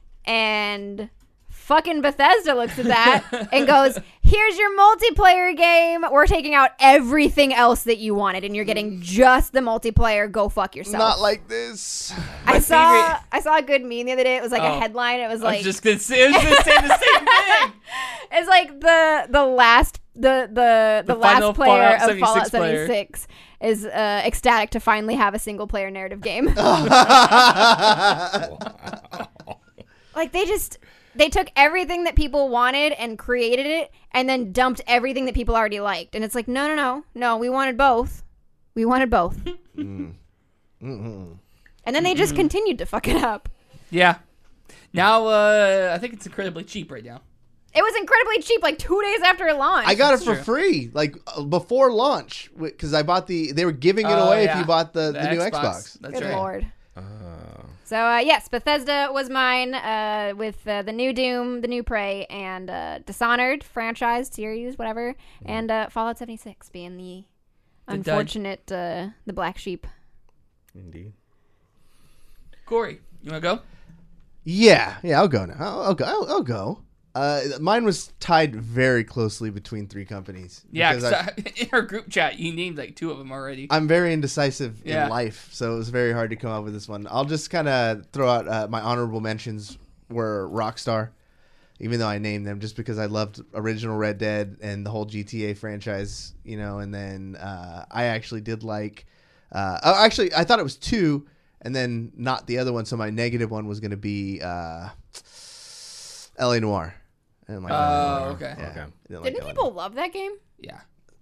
B: And fucking Bethesda looks at that and goes, here's your multiplayer game. We're taking out everything else that you wanted and you're getting just the multiplayer. Go fuck yourself.
A: not like this.
B: I
C: My
B: saw
C: favorite-
B: I saw a good meme the other day. It was like a
C: Oh.
B: headline. It was
C: I
B: like
C: was just gonna say, I was gonna say the same thing.
B: It's like the the last the the the,
C: The final
B: last player
C: Fallout
B: of Fallout
C: seventy-six player.
B: seventy-six is uh, ecstatic to finally have a single player narrative game. Like they just they took everything that people wanted and created it, and then dumped everything that people already liked. And it's like, no, no, no, no. We wanted both. We wanted both.
A: Mm. Mm-hmm.
B: And then they just continued to fuck it up.
C: Yeah. Now, uh, I think it's incredibly cheap right now.
B: It was incredibly cheap, like two days after launch.
A: I got it
C: That's
A: for
C: true.
A: free, like uh, before launch, because I bought the. They were giving it
C: Oh,
A: away if
C: yeah.
A: you bought the, the,
C: The
A: new
C: Xbox.
A: Xbox.
C: That's
B: Good
C: right.
B: lord.
D: Uh,
B: So, uh, yes, Bethesda was mine uh, with uh, the new Doom, the new Prey, and uh, Dishonored franchise, series, whatever, and uh, Fallout seventy-six being the,
C: The dud.
B: unfortunate, uh, the black sheep.
D: indeed.
C: Corey, you want to go?
A: Yeah, yeah, I'll go now. I'll, I'll go. I'll, I'll go. Uh, mine was tied very closely between three companies.
C: Yeah,
A: because
C: because
A: I-
C: in our group chat, you named like two of them already.
A: I'm very indecisive
C: Yeah.
A: in life, so it was very hard to come up with this one. I'll just kind of throw out uh, my honorable mentions were Rockstar, even though I named them just because I loved original Red Dead and the whole G T A franchise, you know. And then uh, I actually did like, uh, oh, actually I thought it was two, and then not the other one. So my negative one was going to be uh, L A Noire. I didn't like
C: Oh,
A: L A Noire.
C: okay.
A: Yeah,
D: Okay.
A: I didn't like
B: Didn't
A: L A Noire.
B: people love that game?
C: Yeah.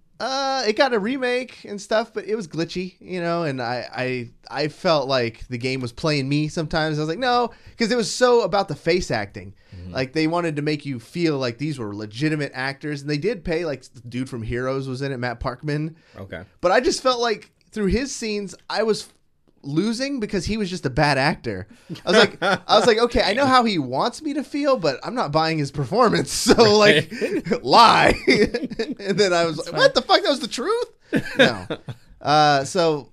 A: Uh, it got a remake and stuff, but it was glitchy, you know, and I, I, I felt like the game was playing me sometimes. I was like, no, because it was so about the face acting. Like they wanted to make you feel like these were legitimate actors, and they did pay. Like the dude from Heroes was in it, Matt Parkman.
D: Okay.
A: But I just felt like through his scenes, I was losing because he was just a bad actor. I was like, I was like, okay, I know how he wants me to feel, but I'm not buying his performance. So like, lie. And then I was like, what the fuck? That was the truth? No. Uh, so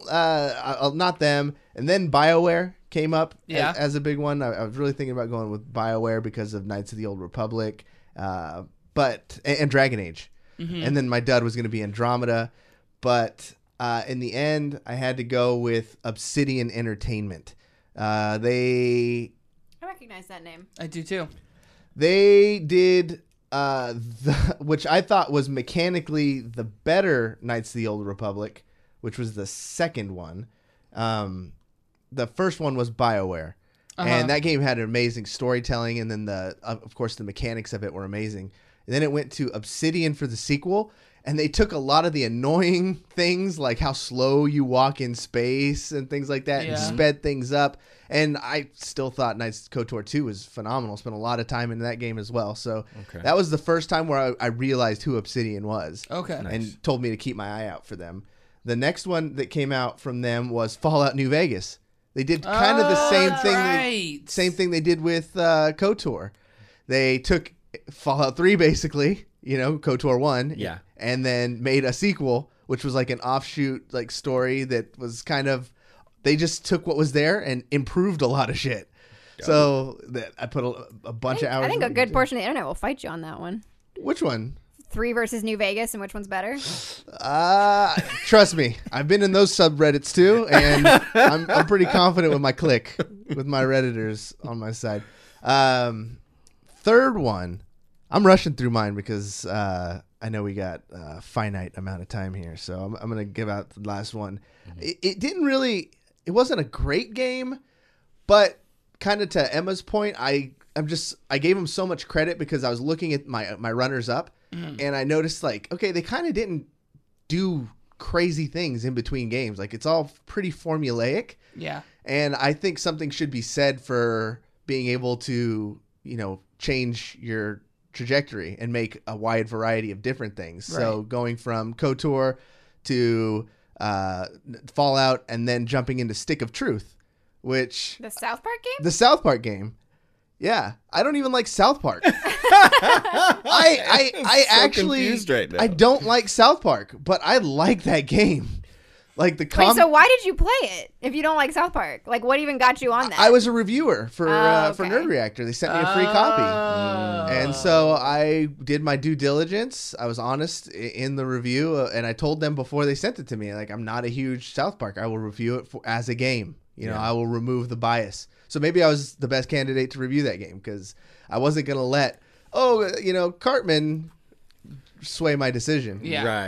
A: uh, I, not them. And then BioWare came up
C: Yeah.
A: as, as a big one. I, I was really thinking about going with BioWare because of Knights of the Old Republic, uh, but and, and Dragon Age. And then my dud was going to be Andromeda, but uh, in the end, I had to go with Obsidian Entertainment. Uh, they
B: I recognize that name.
C: I do too.
A: they did uh, the, which I thought was mechanically the better Knights of the Old Republic, which was the second one. Um, the first one was BioWare.
C: Uh-huh.
A: And that game had amazing storytelling, and then the of course the mechanics of it were amazing. And then it went to Obsidian for the sequel, and they took a lot of the annoying things, like how slow you walk in space and things like that,
C: Yeah.
A: and sped things up. And I still thought Knights KOTOR two was phenomenal. Spent a lot of time in that game as well. So
D: Okay.
A: that was the first time where I, I realized who Obsidian was,
C: Okay.
D: Nice.
A: and told me to keep my eye out for them. The next one that came out from them was Fallout New Vegas. They did kind of the
C: Oh,
A: same
C: that's
A: thing.
C: right.
A: They, same thing they did with uh, KOTOR. They took Fallout three, basically, you know, KOTOR one,
D: Yeah.
A: and then made a sequel, which was like an offshoot like story that was kind of. They just took what was there and improved a lot of shit. So that I put a, a bunch
B: I think,
A: of hours.
B: I think a
A: into
B: good
A: it.
B: portion of the internet will fight you on that one.
A: Which one?
B: Three versus New Vegas, and which one's better?
A: Uh, trust me, I've been in those subreddits too, and I'm, I'm pretty confident with my click, with my Redditors on my side. Um, third one, I'm rushing through mine because uh, I know we got a finite amount of time here, so I'm, I'm going to give out the last one. It, it didn't really, it wasn't a great game, but kind of to Emma's point, I I'm just I gave him so much credit because I was looking at my my runners up, and I noticed like, okay, they kind of didn't do crazy things in between games. Like it's all pretty formulaic,
C: Yeah.
A: and I think something should be said for being able to, you know, change your trajectory and make a wide variety of different things. So
C: Right.
A: going from KOTOR to uh, Fallout, and then jumping into Stick of Truth, which
B: The South Park game?
A: the South Park game. Yeah, I don't even like South Park. I I, I
D: so
A: actually
D: confused right now.
A: I don't like South Park, but I like that game. Like the com-
B: Wait, so why did you play it if you don't like South Park? Like, what even got you on that?
A: I was a reviewer for
B: Oh,
A: uh, for
B: okay.
A: Nerd Reactor. They sent me a free copy.
C: Oh.
A: And so I did my due diligence. I was honest i- in the review, uh, and I told them before they sent it to me, like, I'm not a huge South Park. I will review it for, as a game. You know,
D: Yeah.
A: I will remove the bias. So maybe I was the best candidate to review that game because I wasn't going to let, oh, uh, you know, Cartman sway my decision.
C: Yeah.
D: Right.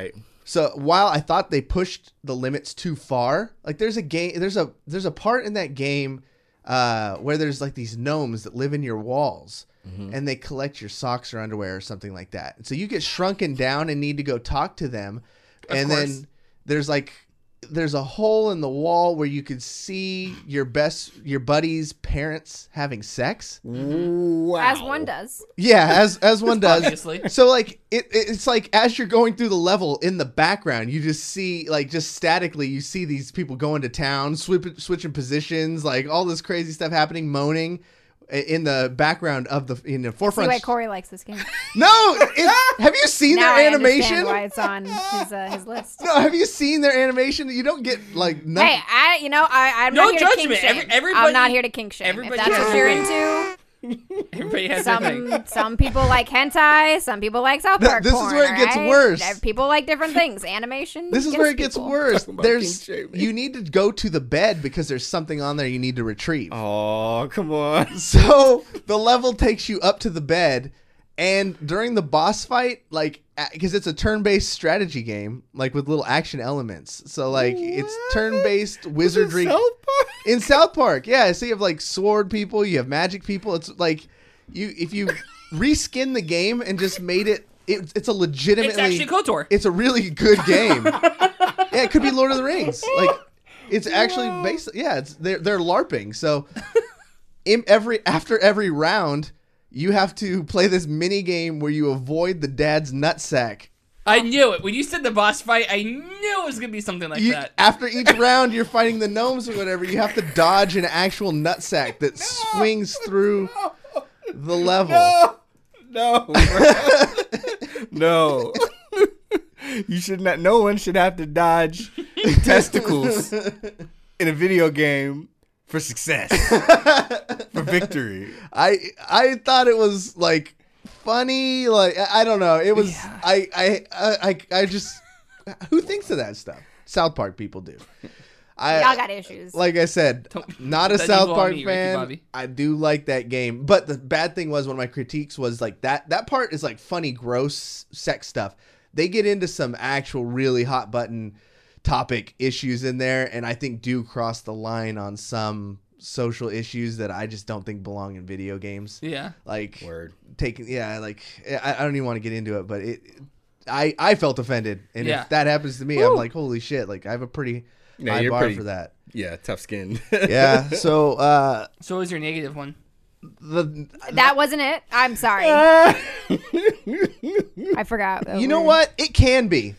A: So while I thought they pushed the limits too far, like there's a game, there's a there's a part in that game uh, where there's like these gnomes that live in your walls, mm-hmm. and they collect your socks or underwear or something like that. And so you get shrunken down and need to go talk to them,
C: Of
A: and
C: course.
A: then there's like there's a hole in the wall where you could see your best your buddy's parents having sex.
D: Wow.
B: As one does.
A: Yeah, as as one does.
C: Obviously.
A: So like it it's like as you're going through the level in the background, you just see like just statically you see these people going to town, swip, switching positions, like all this crazy stuff happening, moaning in the background of the in the
B: See
A: forefront.
B: why Corey likes this game.
A: No, it, have you seen
B: Now
A: their
B: I understand
A: animation?
B: why it's on his uh, his list.
A: No, have you seen their animation? You don't get like nothing.
B: Hey, I you know I I'm
C: No
B: not here to
C: judgment.
B: kink shame.
C: Every- everybody-
B: I'm not here to kink shame. If
C: everybody
B: that's
C: has
B: what
C: their
B: you're
C: thing.
B: into,
C: Everybody has their thing.
B: some some people like hentai, some people like South
A: Th-
B: Park.
A: this is
B: porn,
A: where it gets
B: alright?
A: worse.
B: People like different things. Animation.
A: This is
B: gets
A: where it gets
B: people.
A: worse.
D: Talking about
A: There's
D: kink shaming.
A: you need to go to the bed because there's something on there you need to retrieve.
D: Oh, come on.
A: So the level takes you up to the bed, and during the boss fight, like, because it's a turn-based strategy game, like with little action elements. So like, it's turn-based wizardry
D: South Park?
A: in South Park. Yeah, so you have like sword people, you have magic people. It's like you if you reskin the game and just made it. it it's a legitimately.
C: It's actually KOTOR.
A: It's a really good game. Yeah, it could be Lord of the Rings. Like, it's actually based. Yeah, it's they're they're LARPing. So, in every after every round, you have to play this mini game where you avoid the dad's nutsack.
C: I knew it. When you said the boss fight, I knew it was going to be something like
A: You,
C: that.
A: after each round, you're fighting the gnomes or whatever. You have to dodge an actual nutsack that swings through the level.
D: No. No. You should not. No one should have to dodge testicles in a video game for success, for victory.
A: I I thought it was like funny. Like I I don't know. It was I, I I I I just who thinks of that stuff? South Park people do. I,
B: Y'all got issues.
A: Like I said,
C: Don't-
A: not a
C: that
A: South
C: evil on
A: Park
C: me, Ricky
A: fan.
C: Bobby.
A: I do like that game, but the bad thing was one of my critiques was like that. That part is like funny, gross sex stuff. They get into some actual really hot button topic issues in there, and I think do cross the line on some social issues that I just don't think belong in video games.
C: Yeah.
A: Like
D: Word.
A: taking, yeah, like I, I don't even want to get into it, but it, I I felt offended, and
C: Yeah.
A: if that happens to me, I'm like, holy shit! Like I have a pretty
D: Yeah,
A: high
D: you're
A: bar
D: pretty-
A: for that.
D: Yeah, tough skin.
A: Yeah. So uh,
C: So what was your negative one?
A: the
B: that wasn't it. I'm sorry. I forgot.
A: you know what? It can be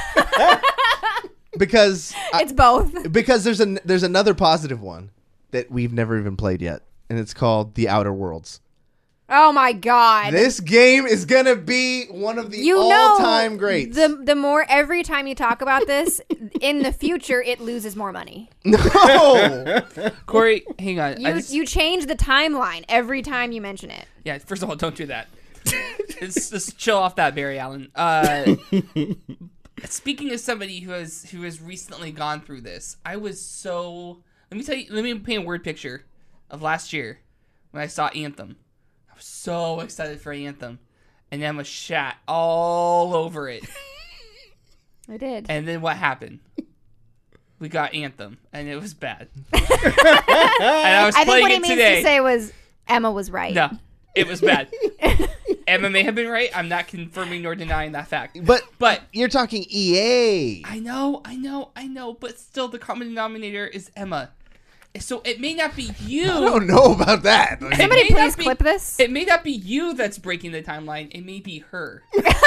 A: because I-
B: It's both.
A: because there's a there's another positive one that we've never even played yet, and it's called The Outer Worlds.
B: Oh my god.
A: This game is gonna be one of the
B: you
A: all-time
B: know,
A: greats.
B: The the more every time you talk about this, in the future it loses more money.
A: No.
C: Corey, hang on.
B: You
C: I just,
B: you change the timeline every time you mention it.
C: yeah, first of all, don't do that. Just, just chill off that, Barry Allen. Uh, speaking of somebody who has who has recently gone through this, I was so. Let me tell you. Let me paint a word picture of last year when I saw Anthem. I was so excited for Anthem, and Emma shat all over it.
B: I did.
C: And then what happened? We got Anthem, and it was bad. and I was
B: I think
C: playing
B: what he
C: it
B: means
C: today.
B: to say was Emma was right.
C: No, it was bad. Emma may have been right. I'm not confirming nor denying that fact.
A: But
C: But
A: you're talking E A.
C: I know, I know, I know. But still, the common denominator is Emma. So it may not be you.
A: I don't know about that.
C: It
B: Somebody
C: may not
B: please
C: be-
B: clip this.
C: It may not be you that's breaking the timeline. It may be her.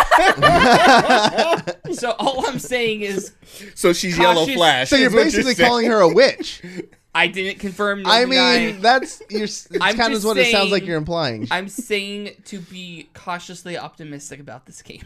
C: So all I'm saying is,
D: So she's Yellow
C: Cautious-
D: Flash.
A: So you're
D: is what
A: basically
D: saying.
A: calling her a witch.
C: I didn't confirm. Nor
A: I
C: deny.
A: mean, that's you're. It's
C: I'm
A: kind of
C: just
A: what it sounds like
C: saying-
A: you're implying.
C: I'm saying to be cautiously optimistic about this game.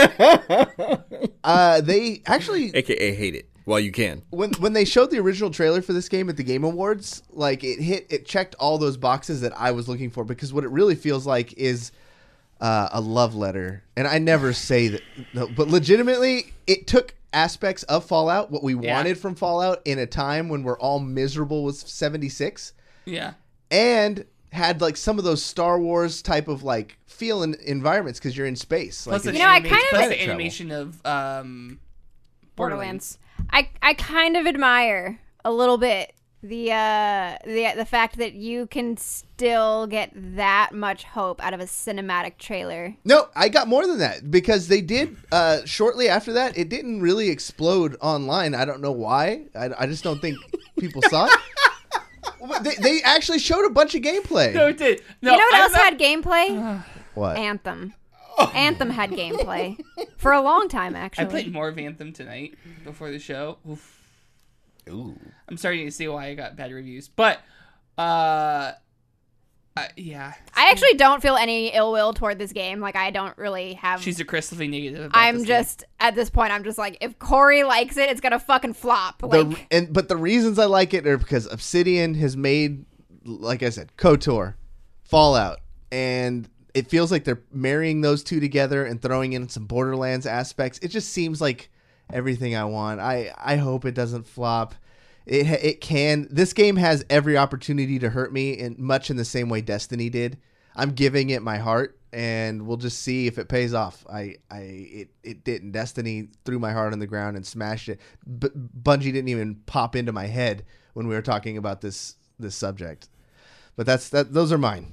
A: Uh, they actually
D: A K A hate it while you can.
A: when when they showed the original trailer for this game at the Game Awards, like it hit, it checked all those boxes that I was looking for because what it really feels like is uh, a love letter, and I never say that, no, but legitimately, it took aspects of Fallout, what we
C: Yeah.
A: wanted from Fallout, in a time when we're all miserable with seventy-six,
C: Yeah.
A: and had like some of those Star Wars type of like feel in environments because you're in space.
C: Plus
A: Like
C: the,
A: it's-
B: You know, I
C: anima-
B: kind of-
C: plus the
A: Planet travel.
C: animation of um,
B: Borderlands. I I kind of admire a little bit the uh the the fact that you can still get that much hope out of a cinematic trailer.
A: No, I got more than that because they did uh, shortly after that. It didn't really explode online. I don't know why. I, I just don't think people saw it. Well, They, they actually showed a bunch of gameplay.
C: No, it did. No,
B: you know what
C: I'm
B: else
C: not-
B: had gameplay?
A: What?
B: Anthem. Anthem had gameplay for a long time,
C: I
B: actually.
C: played more of Anthem tonight before the show. Oof.
D: Ooh.
C: I'm starting to see why I got bad reviews, but uh, I, yeah,
B: I actually don't feel any ill will toward this game. Like, I don't really have.
C: she's aggressively negative. About
B: I'm
C: this
B: just at this point. I'm just like, if Corey likes it, it's gonna fucking flop.
A: The,
B: Like,
A: and but the reasons I like it are because Obsidian has made, like I said, KOTOR, Fallout, and it feels like they're marrying those two together and throwing in some Borderlands aspects. It just seems like everything I want. I, I hope it doesn't flop. It it can. This game has every opportunity to hurt me, in much in the same way Destiny did. I'm giving it my heart, and we'll just see if it pays off. I, I it, it didn't. Destiny threw my heart on the ground and smashed it. B- Bungie didn't even pop into my head when we were talking about this this subject. But that's that. Those are mine.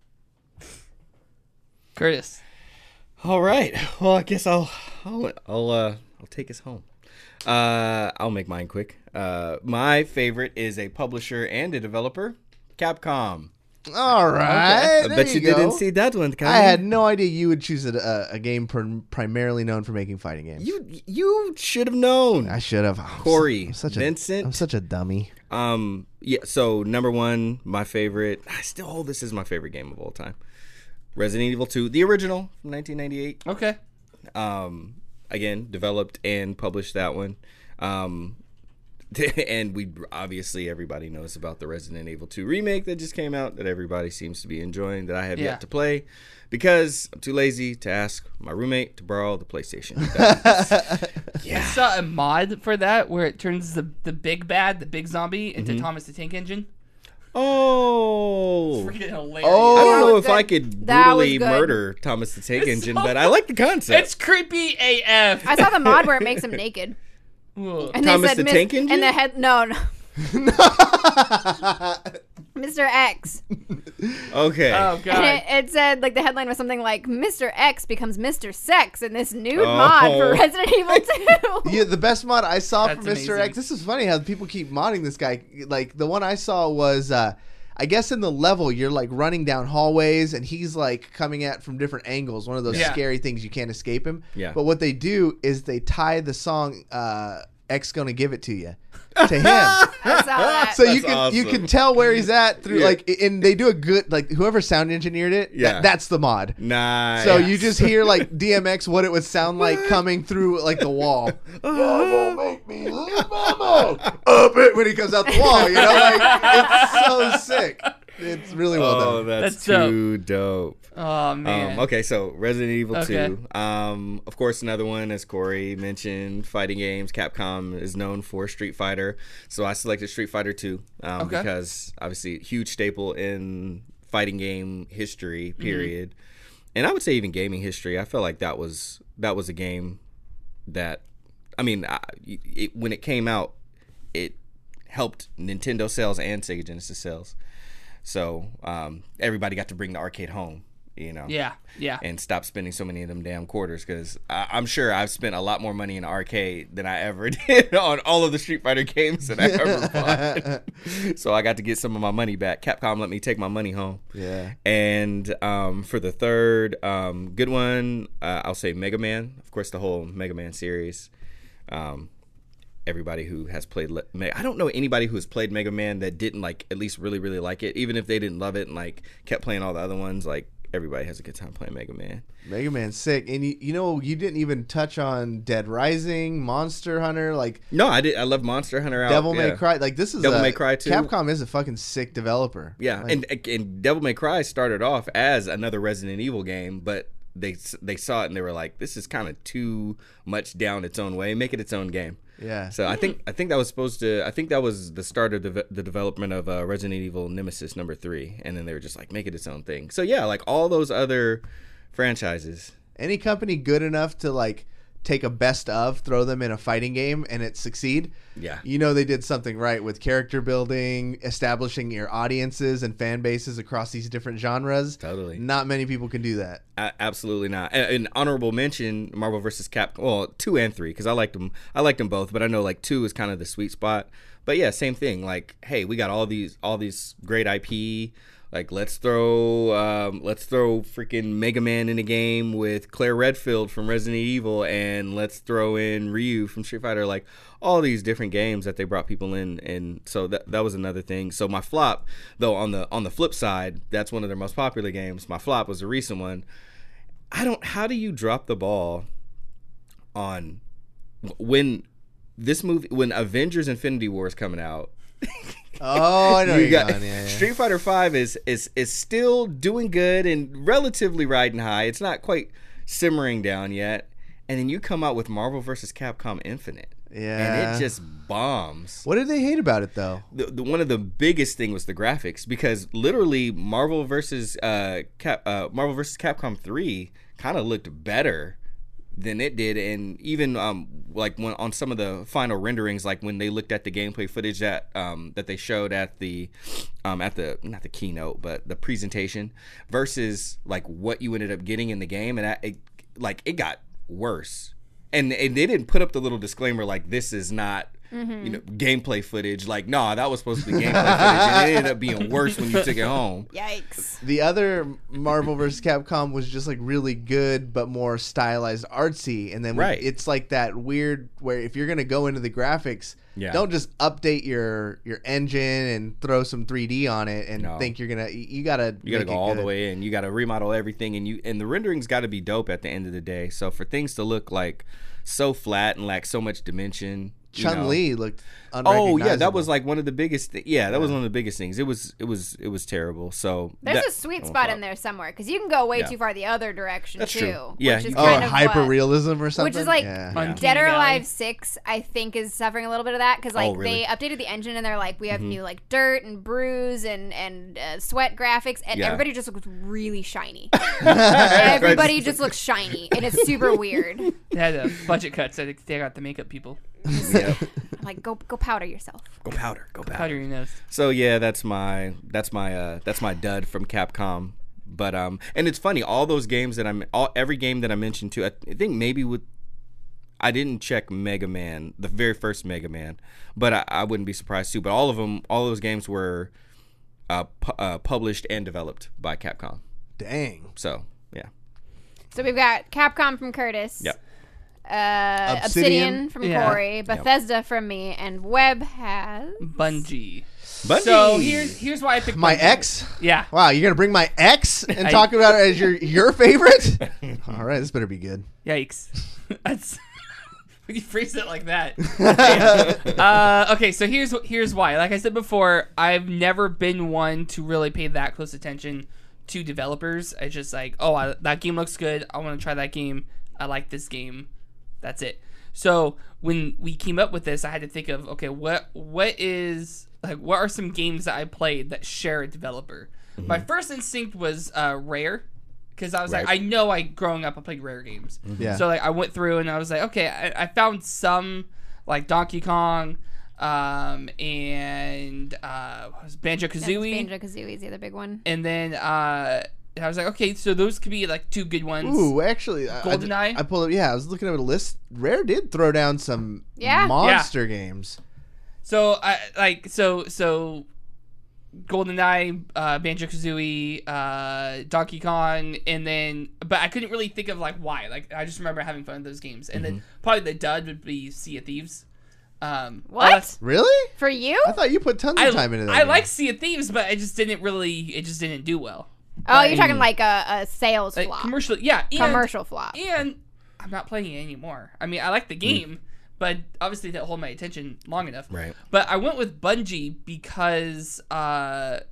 C: Curtis.
D: All right. Well, I guess I'll I'll I'll uh I'll take us home. Uh, I'll make mine quick. Uh, my favorite is a publisher and a developer, Capcom.
A: All right.
D: I
A: there
D: bet you,
A: go.
D: didn't see that one coming.
A: I had no idea you would choose a, a, a game pr- primarily known for making fighting games.
D: You you should have known.
A: I should have. Oh, I'm
D: Corey,
A: I'm such
D: Vincent.
A: A, I'm such a dummy.
D: Um, yeah. So number one, my favorite. I still hold this as my favorite game of all time. Resident Evil two, the original from nineteen ninety-eight.
C: Okay.
D: Um, again, developed and published that one. Um, and we obviously everybody knows about the Resident Evil two remake that just came out that everybody seems to be enjoying that I have
C: Yeah.
D: yet to play because I'm too lazy to ask my roommate to borrow the PlayStation.
C: I saw a mod for that where it turns the the big bad, the big zombie, into
A: Mm-hmm.
C: Thomas the Tank Engine.
D: Oh.
C: Freaking hilarious.
A: Oh.
D: I don't
B: That
D: know
B: was
D: if I
B: good.
D: could
B: That was
D: brutally
B: good.
D: murder Thomas the Tank
C: It's
D: Engine,
C: so
D: but I like the concept.
C: It's creepy A F.
B: I saw the mod where it makes him naked.
C: Ugh.
B: And
D: Thomas
B: they said
D: the
B: Miss-
D: Tank Engine?
B: And the head no no. Mister X.
D: Okay.
C: Oh
B: And
C: god.
B: it, it said like the headline was something like Mister X becomes Mister Sex in this nude
D: Oh.
B: mod for Resident Evil two.
A: Yeah, the best mod I saw
C: That's
A: from Mister
C: amazing.
A: X. This is funny how people keep modding this guy. Like the one I saw was, uh, I guess in the level you're like running down hallways and he's like coming at from different angles. One of those
C: Yeah.
A: scary things you can't escape him.
D: Yeah.
A: But what they do is they tie the song uh, "X Gonna Give It to You" to him.
B: I saw that.
A: So you
D: That's
A: can you
D: awesome.
A: can tell where he's at through
D: Yeah.
A: like, and they do a good like whoever sound engineered it.
D: Yeah.
A: that, that's the mod.
D: Nice.
A: So you just hear like D M X what it would sound like coming through like the wall. You're gonna make me lose my mind. Up it when he comes out the wall. You know, like it's so sick. It's really well
D: Oh,
A: done.
D: that's,
C: That's dope.
D: too dope.
C: Oh man.
D: Um, okay, so Resident Evil
C: Okay.
D: two. Um, of course, another one, as Corey mentioned, fighting games. Capcom is known for Street Fighter, so I selected Street Fighter two um,
C: Okay.
D: because obviously huge staple in fighting game history.
C: Mm-hmm.
D: Period, and I would say even gaming history. I feel like that was that was a game that, I mean, I, it, when it came out, it helped Nintendo sales and Sega Genesis sales. So um, everybody got to bring the arcade home, you know.
C: Yeah. Yeah.
D: And stop spending so many of them damn quarters, because I'm sure I've spent a lot more money in an arcade than I ever did on all of the Street Fighter games that I ever bought. So I got to get some of my money back. Capcom let me take my money home.
A: Yeah.
D: And um, for the third, um, good one, uh, I'll say Mega Man. Of course, the whole Mega Man series. Um, everybody who has played, Le- Me- I don't know anybody who has played Mega Man that didn't like at least really really like it, even if they didn't love it and like kept playing all the other ones. Like everybody has a good time playing Mega Man.
A: Mega Man's sick, and you, you know you didn't even touch on Dead Rising, Monster Hunter, like
D: No, I did. I love Monster Hunter. Out.
A: Devil
D: yeah.
A: May Cry. Like this is
D: Devil
A: a,
D: May Cry two.
A: Capcom is a fucking sick developer.
D: Yeah,
A: Like,
D: and and Devil May Cry started off as another Resident Evil game, but they they saw it and they were like, this is kind of too much down its own way. Make it its own game.
A: yeah.
D: So I think I think that was supposed to. I think that was the start of the, the development of uh, Resident Evil Nemesis number three, and then they were just like, make it its own thing. So yeah, like all those other franchises.
A: Any company good enough to like take a best of, throw them in a fighting game, and it succeed,
D: Yeah.
A: you know they did something right with character building, establishing your audiences and fan bases across these different genres.
D: Totally.
A: Not many people can do that.
D: A- absolutely not. A- An honorable mention: Marvel versus Cap. Well, two and three, because I liked them. I liked them both, but I know like two is kind of the sweet spot. But yeah, same thing. Like, hey, we got all these all these great I P. Like, let's throw um, let's throw freaking Mega Man in a game with Claire Redfield from Resident Evil, and let's throw in Ryu from Street Fighter. Like, all these different games that they brought people in, and so that that was another thing. So my flop, though, on the on the flip side, that's one of their most popular games. My flop was a recent one. I don't. How do you drop the ball on when this movie when Avengers Infinity War is coming out?
A: Oh, I know
D: You
A: you
D: got-
A: got, yeah, yeah.
D: Street Fighter Five is is is still doing good and relatively riding high. It's not quite simmering down yet. And then you come out with Marvel versus Capcom Infinite,
A: Yeah.
D: and it just bombs.
A: What did they hate about it though?
D: The, the one of the biggest thing was the graphics, because literally Marvel versus uh, Cap, uh Marvel versus Capcom three kind of looked better than it did, and even um like when on some of the final renderings, like when they looked at the gameplay footage that um that they showed at the um at the not the keynote but the presentation versus like what you ended up getting in the game, and I, it, like it got worse, and and they didn't put up the little disclaimer like this is not
B: Mm-hmm.
D: you know gameplay footage, like nah, that was supposed to be gameplay footage, and it ended up being worse when you took it home.
B: Yikes.
A: The other Marvel versus Capcom was just like really good, but more stylized, artsy. And then we-
D: Right.
A: it's like that weird where if you're gonna go into the graphics,
D: Yeah.
A: don't just update your your engine and throw some three D on it and
D: No.
A: think you're gonna. You you gotta.
D: You got to
A: make
D: go
A: it
D: all the
A: good.
D: way in. You got to remodel everything, and you and the renderings got to be dope at the end of the day. So for things to look like so flat and lack so much dimension, you know.
A: Chun Li looked.
D: Oh yeah, that was
A: unrecognizable.
D: like one of the biggest. Th- yeah, that was one of the biggest things. It was it was it was terrible. So
B: There's
D: that-
B: a sweet
D: oh,
B: spot
D: fuck.
B: in there somewhere because you can go way
D: Yeah.
B: too far the other direction
D: That's
B: too.
D: true. Yeah,
B: which is
D: you
A: Oh,
B: kind of
A: hyper
B: what-
A: realism or something.
B: Which is like
A: Yeah.
C: Un-
B: Dead or
C: Valley.
B: Alive six, I think, is suffering a little bit of that because like
D: Oh, really?
B: they updated the engine and they're like, we have new like dirt and bruise and and uh, sweat graphics, and
D: Yeah.
B: everybody just looks really shiny. Everybody just looks shiny, and it's super weird.
C: They had uh, budget cuts. I think they got the makeup people.
D: Yeah.
B: I'm like, go go powder yourself.
D: Go powder, go powder.
C: Powder your nose.
D: So yeah, that's my that's my uh that's my dud from Capcom. But um, and it's funny, all those games that I'm all every game that I mentioned too. I, I think maybe with I didn't check Mega Man, the very first Mega Man, but I, I wouldn't be surprised too. But all of them, all those games were uh, pu- uh published and developed by Capcom.
A: Dang.
D: So yeah,
B: So we've got Capcom from Curtis.
D: Yep.
B: Uh, Obsidian.
A: Obsidian
B: from
C: Yeah.
B: Corey, Bethesda from me, and Webb has
C: Bungie.
D: Bungie.
C: So here's here's why I picked
A: My
C: Bungie.
A: ex.
C: Yeah.
A: Wow, you're gonna bring my ex and
C: I-
A: talk about it as your your favorite? All right, this better be good.
C: Yikes. That's when you phrase it like that. uh, okay, so here's wh- here's why. Like I said before, I've never been one to really pay that close attention to developers. It's just like, oh, I, that game looks good. I want to try that game. I like this game. That's it. So when we came up with this, I had to think of, okay, what what is like what are some games that I played that share a developer? My first instinct was uh, Rare. Because I was like, I
D: Right.
C: know I growing up I played Rare games,
A: Yeah.
C: so like I went through and I was like, okay, I, I found some like Donkey Kong, um, and uh, Banjo Kazooie,
B: Banjo Kazooie is the other big one.
C: and then uh, I was like, okay, so those could be like two good ones.
A: Ooh, actually, I- I,
C: GoldenEye?
A: I pulled. Yeah, I was looking at a list. Rare did throw down some
B: Yeah.
A: monster games.
C: So I like so so GoldenEye, uh, Banjo Kazooie, uh, Donkey Kong, and then but I couldn't really think of like why. Like I just remember having fun with those games, and then probably the dud would be Sea of Thieves. Um,
B: What?
C: oh, that's-
A: Really?
B: For you?
A: I thought you put tons
C: I,
A: of time into that.
C: I
A: game.
C: like Sea of Thieves, but it just didn't really. It just didn't do well.
B: Oh, you're talking like a, a sales
C: Like
B: flop.
C: commercial, yeah, and,
B: Commercial flop.
C: and I'm not playing it anymore. I mean, I like the game, but obviously didn't hold my attention long enough.
D: Right.
C: But I went with Bungie because uh,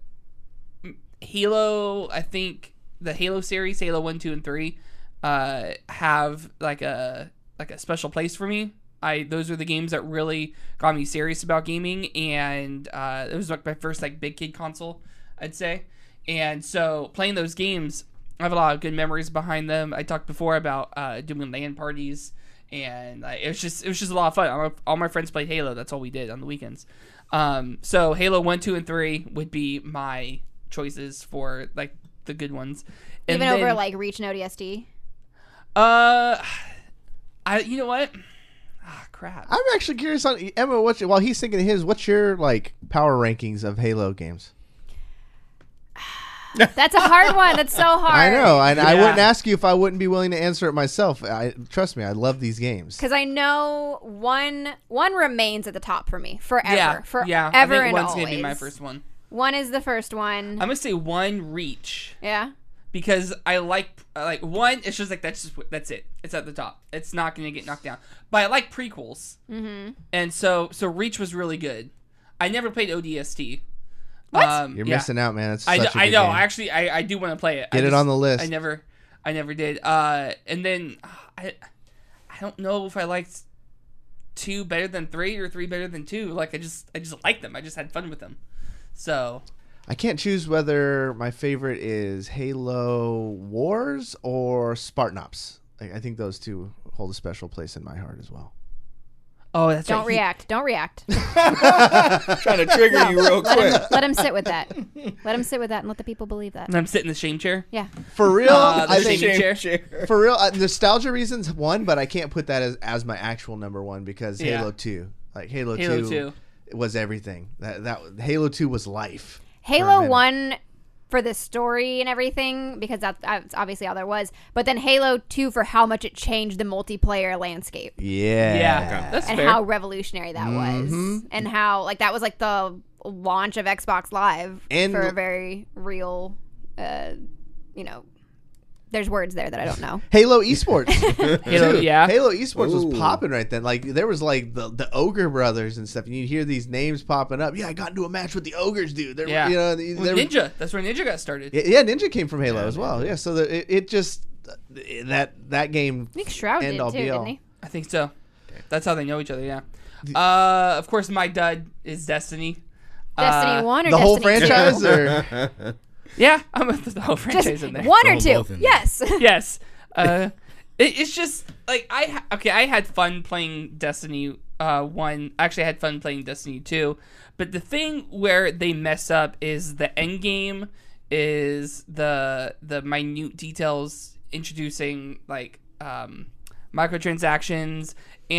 C: Halo. I think the Halo series, Halo one, two, and three, uh, have like a like a special place for me. I those are the games that really got me serious about gaming, and uh, it was like my first like big kid console, I'd say. And so playing those games, I have a lot of good memories behind them. I talked before about uh, doing LAN parties and like, it was just it was just a lot of fun. All my, all my friends played Halo. That's all we did on the weekends. Um, so Halo one, two, and three would be my choices for like the good ones. And
B: Even
C: then,
B: over like Reach and O D S T.
C: uh, I you know what? Ah, crap.
A: I'm actually curious on Emma. What's while he's thinking of his, what's your like power rankings of Halo games?
B: That's a hard one. That's so hard.
A: I know, and I
C: Yeah.
A: wouldn't ask you if I wouldn't be willing to answer it myself. I trust me, I love these games.
B: Because I know one one remains at the top for me forever.
C: yeah,
B: forever
C: yeah. I think
B: and
C: one's
B: always.
C: gonna be my first one.
B: One is the first one.
C: I'm gonna say one Reach.
B: yeah.
C: Because I like like one, it's just like that's just that's it. It's at the top. It's not gonna get knocked down. But I like prequels, mm-hmm. and so so Reach was really good. I never played O D S T.
B: What?
C: Um,
A: You're
C: yeah.
A: missing out, man. It's
C: I,
A: such
C: know-
A: a
C: I
A: good
C: know.
A: game.
C: Actually, I, I do want to play it.
A: Get
C: I
A: it
C: just-
A: on the list.
C: I never I never did. Uh, and then I I don't know if I liked two better than three or three better than two. Like I just I just liked them. I just had fun with them. So
A: I can't choose whether my favorite is Halo Wars or Spartan Ops. I, I think those two hold a special place in my heart as well.
C: oh, that's
B: Don't
C: right. He-
B: react. Don't react.
D: Trying to trigger you real
B: let,
D: quick.
B: him, let him sit with that. Let him sit with that and let the people believe that.
C: And I'm sitting in the shame chair.
B: Yeah.
A: For real,
C: Uh, the
A: I
C: same
A: think
C: chair.
A: for real, uh, nostalgia reasons one, but I can't put that as, as my actual number one because
C: Yeah.
A: Halo Two, like Halo,
C: Halo
A: Two,
C: two.
A: was everything. That that Halo Two was life. for a
B: Halo
A: minute.
B: one for the story and everything, because that's, that's obviously all there was. But then Halo two for how much it changed the multiplayer landscape.
A: Yeah,
C: Yeah, that's
B: And
C: fair.
B: how revolutionary that
A: Mm-hmm.
B: was. And how, like, that was like the launch of Xbox Live
A: And-
B: for a very real, uh, you know, there's words there that I don't know.
A: Halo Esports.
C: Halo,
A: Dude,
C: yeah.
A: Halo Esports
D: Ooh.
A: was popping right then. Like there was like the the Ogre brothers and stuff, and you'd hear these names popping up. Yeah, I got into a match with the Ogres, dude. They're,
C: Yeah.
A: you know,
C: Well,
A: they're,
C: Ninja. That's where Ninja got started.
A: yeah, Ninja came from Halo as well. Yeah, so the, it, it just that that game.
B: I think Shroud
A: End
B: did
A: all,
B: too,
A: be all.
B: didn't he?
C: I think so. That's how they know each other, yeah. Uh, of course, my dud is Destiny.
B: Destiny
C: Uh,
B: one or
A: The whole
B: Destiny two?
A: franchise, or
C: Yeah, I'm with the whole franchise
B: Just
C: in there.
B: one or
D: Oh,
B: two?
D: both in there.
B: Yes.
C: Yes. Uh, it, it's just like I ha- okay. I had fun playing Destiny uh, one. Actually, I had fun playing Destiny two. But the thing where they mess up is the end game is the the minute details introducing like um, microtransactions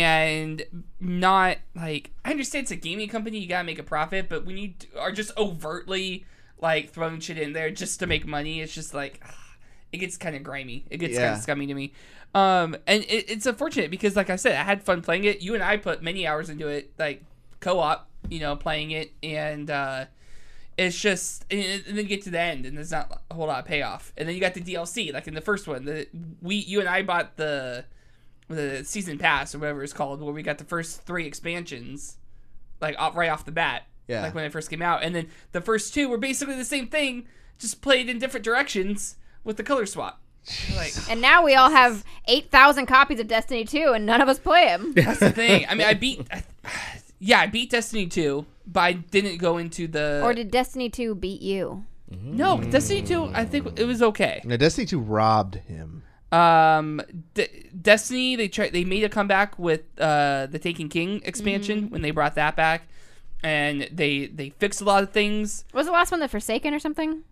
C: and not like I understand it's a gaming company. You gotta make a profit, but when you are just overtly like throwing shit in there just to make money, it's just like. It gets kind of grimy. It gets kind
A: Yeah.
C: of scummy to me. Um, and it, it's unfortunate because, like I said, I had fun playing it. You and I put many hours into it, like co-op, you know, playing it, and uh, it's just, and, and then you get to the end, and there's not a whole lot of payoff. And then you got the D L C, like in the first one. The we, you and I bought the the season pass or whatever it's called, where we got the first three expansions, like off, right off the bat,
A: Yeah.
C: like when it first came out. And then the first two were basically the same thing, just played in different directions. With the color swap. Like,
B: And now we all have eight thousand copies of Destiny two, and none of us play them.
C: that's the thing. I mean, I beat... I, yeah, I beat Destiny two, but I didn't go into the...
B: Or did Destiny two beat you?
C: No, Destiny two, I think it was okay.
A: no, Destiny Two robbed him.
C: Um, D- Destiny, they tried. They made a comeback with uh, the Taken King expansion when they brought that back. And they, they fixed a lot of things.
B: Was the last one the Forsaken or something?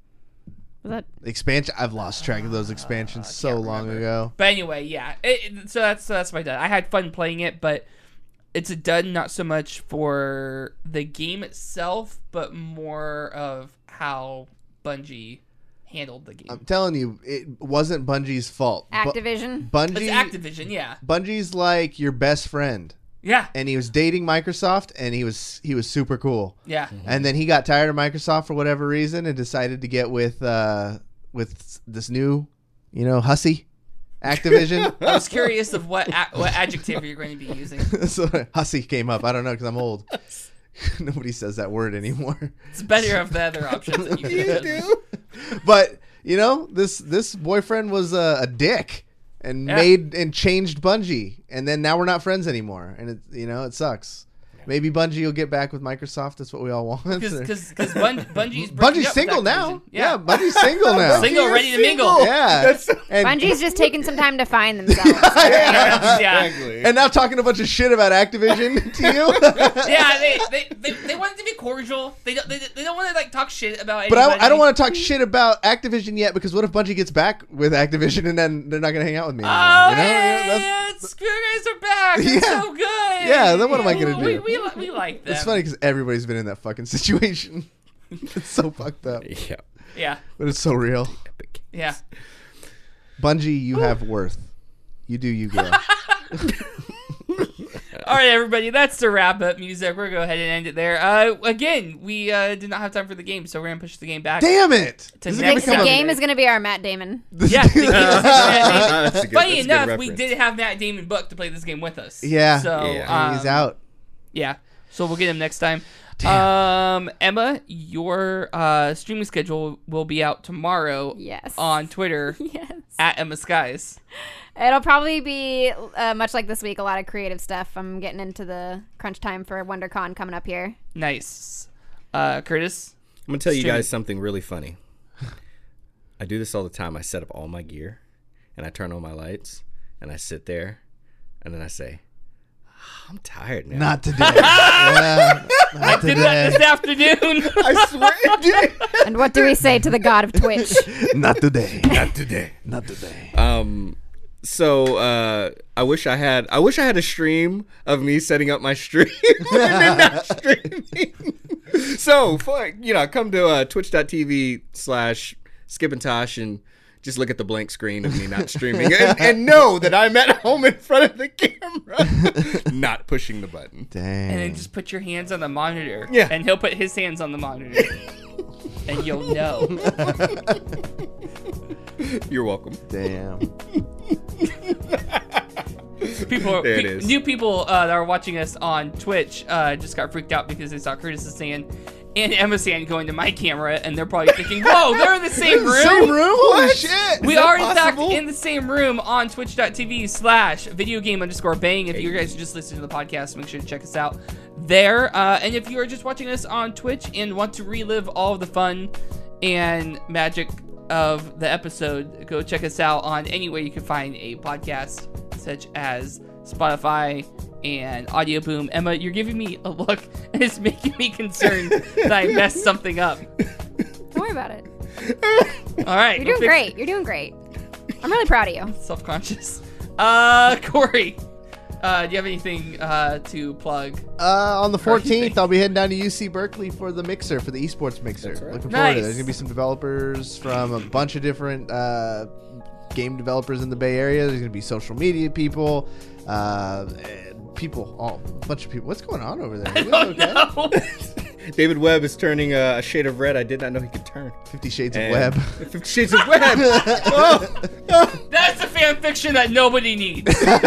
B: Was that...
A: Expansion. I've lost track of those expansions so long
C: remember.
A: ago.
C: But anyway, yeah. It, it- so that's that's my dud. I had fun playing it, but it's a dud not so much for the game itself, but more of how Bungie handled the game.
A: I'm telling you, it wasn't Bungie's fault. Bu-
B: Activision?
A: Bungie.
C: It's Activision, yeah,
A: Bungie's like your best friend,
C: yeah,
A: and he was dating Microsoft, and he was he was super cool.
C: yeah.
A: And then he got tired of Microsoft for whatever reason and decided to get with uh, with this new, you know, hussy, Activision.
C: I was curious of what a- what adjective you're going to be using.
A: So hussy came up. I don't know because I'm old. Nobody says that word anymore.
C: It's better of the other options that you could do.
A: But you know, this this boyfriend was a, a dick and
C: Yeah.
A: made and changed Bungie, and then now we're not friends anymore, and it you know it sucks. Maybe Bungie will get back with Microsoft. That's what we all want.
C: Because Bun- Bungie's breaking
A: Bungie's
C: up with
A: single now.
C: Activision.
A: Yeah. yeah, Bungie's single now.
C: Single,
D: Bungie
C: ready
D: is
C: to mingle.
D: single.
A: Yeah.
D: That's-
A: and,
B: Bungie's just taking some time to find themselves.
C: yeah. yeah.
D: Exactly.
A: and now talking a bunch of shit about Activision to you.
C: Yeah, they, they, they, they want it to be cordial. They don't they, they don't want to like talk shit about
A: But
C: anybody.
A: I, I don't want to talk shit about Activision yet because what if Bungie gets back with Activision and then they're not going to hang out with me anymore?
C: Oh,
A: you know?
C: hey,
A: You know, that's-
C: it's, you guys are back. It's
A: Yeah.
C: so good.
A: Yeah, then what am I gonna
C: We-
A: do?
C: We, we, we like them.
A: It's funny because everybody's been in that fucking situation. It's so fucked up,
D: Yeah.
C: Yeah,
A: but it's so real.
D: Epic.
C: yeah.
A: Bungie, you have worth. You do, you girl.
C: All right, everybody, that's the wrap up music. We're gonna go ahead and end it there. Uh, again, we uh, did not have time for the game, so we're gonna push the game back.
A: Damn it!
C: To
A: This is
C: next
A: gonna
B: The
A: become a-
B: game is going to be our Matt Damon.
C: Yeah. the game is-
D: That's a good-
C: Funny
D: that's a good
C: enough, we
D: reference.
C: did have Matt Damon booked to play this game with us.
A: Yeah.
C: So
D: Yeah.
C: um,
A: He's out.
C: Yeah. So we'll get him next time. Um, Emma, your uh, streaming schedule will be out tomorrow.
B: Yes.
C: On Twitter
B: Yes.
C: at Emma Skies.
B: It'll probably be uh, much like this week, a lot of creative stuff. I'm getting into the crunch time for WonderCon coming up here.
C: Nice. Uh, Curtis.
D: I'm gonna tell you
C: Stream.
D: guys something really funny. I do this all the time. I set up all my gear, and I turn on my lights, and I sit there, and then I say, "Ah, "I'm tired now."
A: Not today. yeah, not
C: Did that
A: today.
C: this afternoon.
D: I swear it did.
B: And what do we say to the god of Twitch?
A: Not today.
D: Not today.
A: Not today.
D: Um. So uh, I wish I had. I wish I had a stream of me setting up my stream and then not streaming. So, for, you know, come to uh, twitch.tv slash Skip and Tosh and just look at the blank screen of me not streaming and, and know that I'm at home in front of the camera, not pushing the button.
A: Dang.
C: And then just put your hands on the monitor.
D: Yeah.
C: And he'll put his hands on the monitor. And you'll know.
D: You're welcome.
A: Damn.
C: People,
D: There it
C: pe-
D: is.
C: New people uh, that are watching us on Twitch uh, just got freaked out because they saw Curtis's hand and Emma's hand going to my camera, and they're probably thinking, "Whoa, they're in the same room."
A: Same room? Holy shit.
C: We
D: that
C: are in fact
D: possible?
C: in the same room on twitch.tv slash video game underscore bang. If you guys are just listening to the podcast, make sure to check us out there. Uh, and if you are just watching us on Twitch and want to relive all of the fun and magic of the episode, go check us out on anywhere you can find a podcast, such as Spotify and Audio Boom. Emma, you're giving me a look and it's making me concerned that I messed something up.
B: Don't worry about it.
C: All right.
B: You're doing great. You're doing great. I'm really proud of you.
C: Self-conscious. Uh, Corey, uh, do you have anything uh, to plug?
A: Uh, on the
C: Or anything.
A: fourteenth, I'll be heading down to U C Berkeley for the Mixer, for the esports Mixer.
D: That's right.
A: Looking forward to it.
C: Nice.
A: There's going to be some developers from a bunch of different uh, game developers in the Bay Area. There's going to be social media people, uh, and people, all, a bunch of people. What's going on over there?
C: I don't know.
D: David Webb is turning uh, a shade of red. I did not know he could turn.
A: Fifty Shades of
D: And-
A: Web.
D: Fifty Shades of Web. Oh.
C: That's a fan fiction that nobody needs.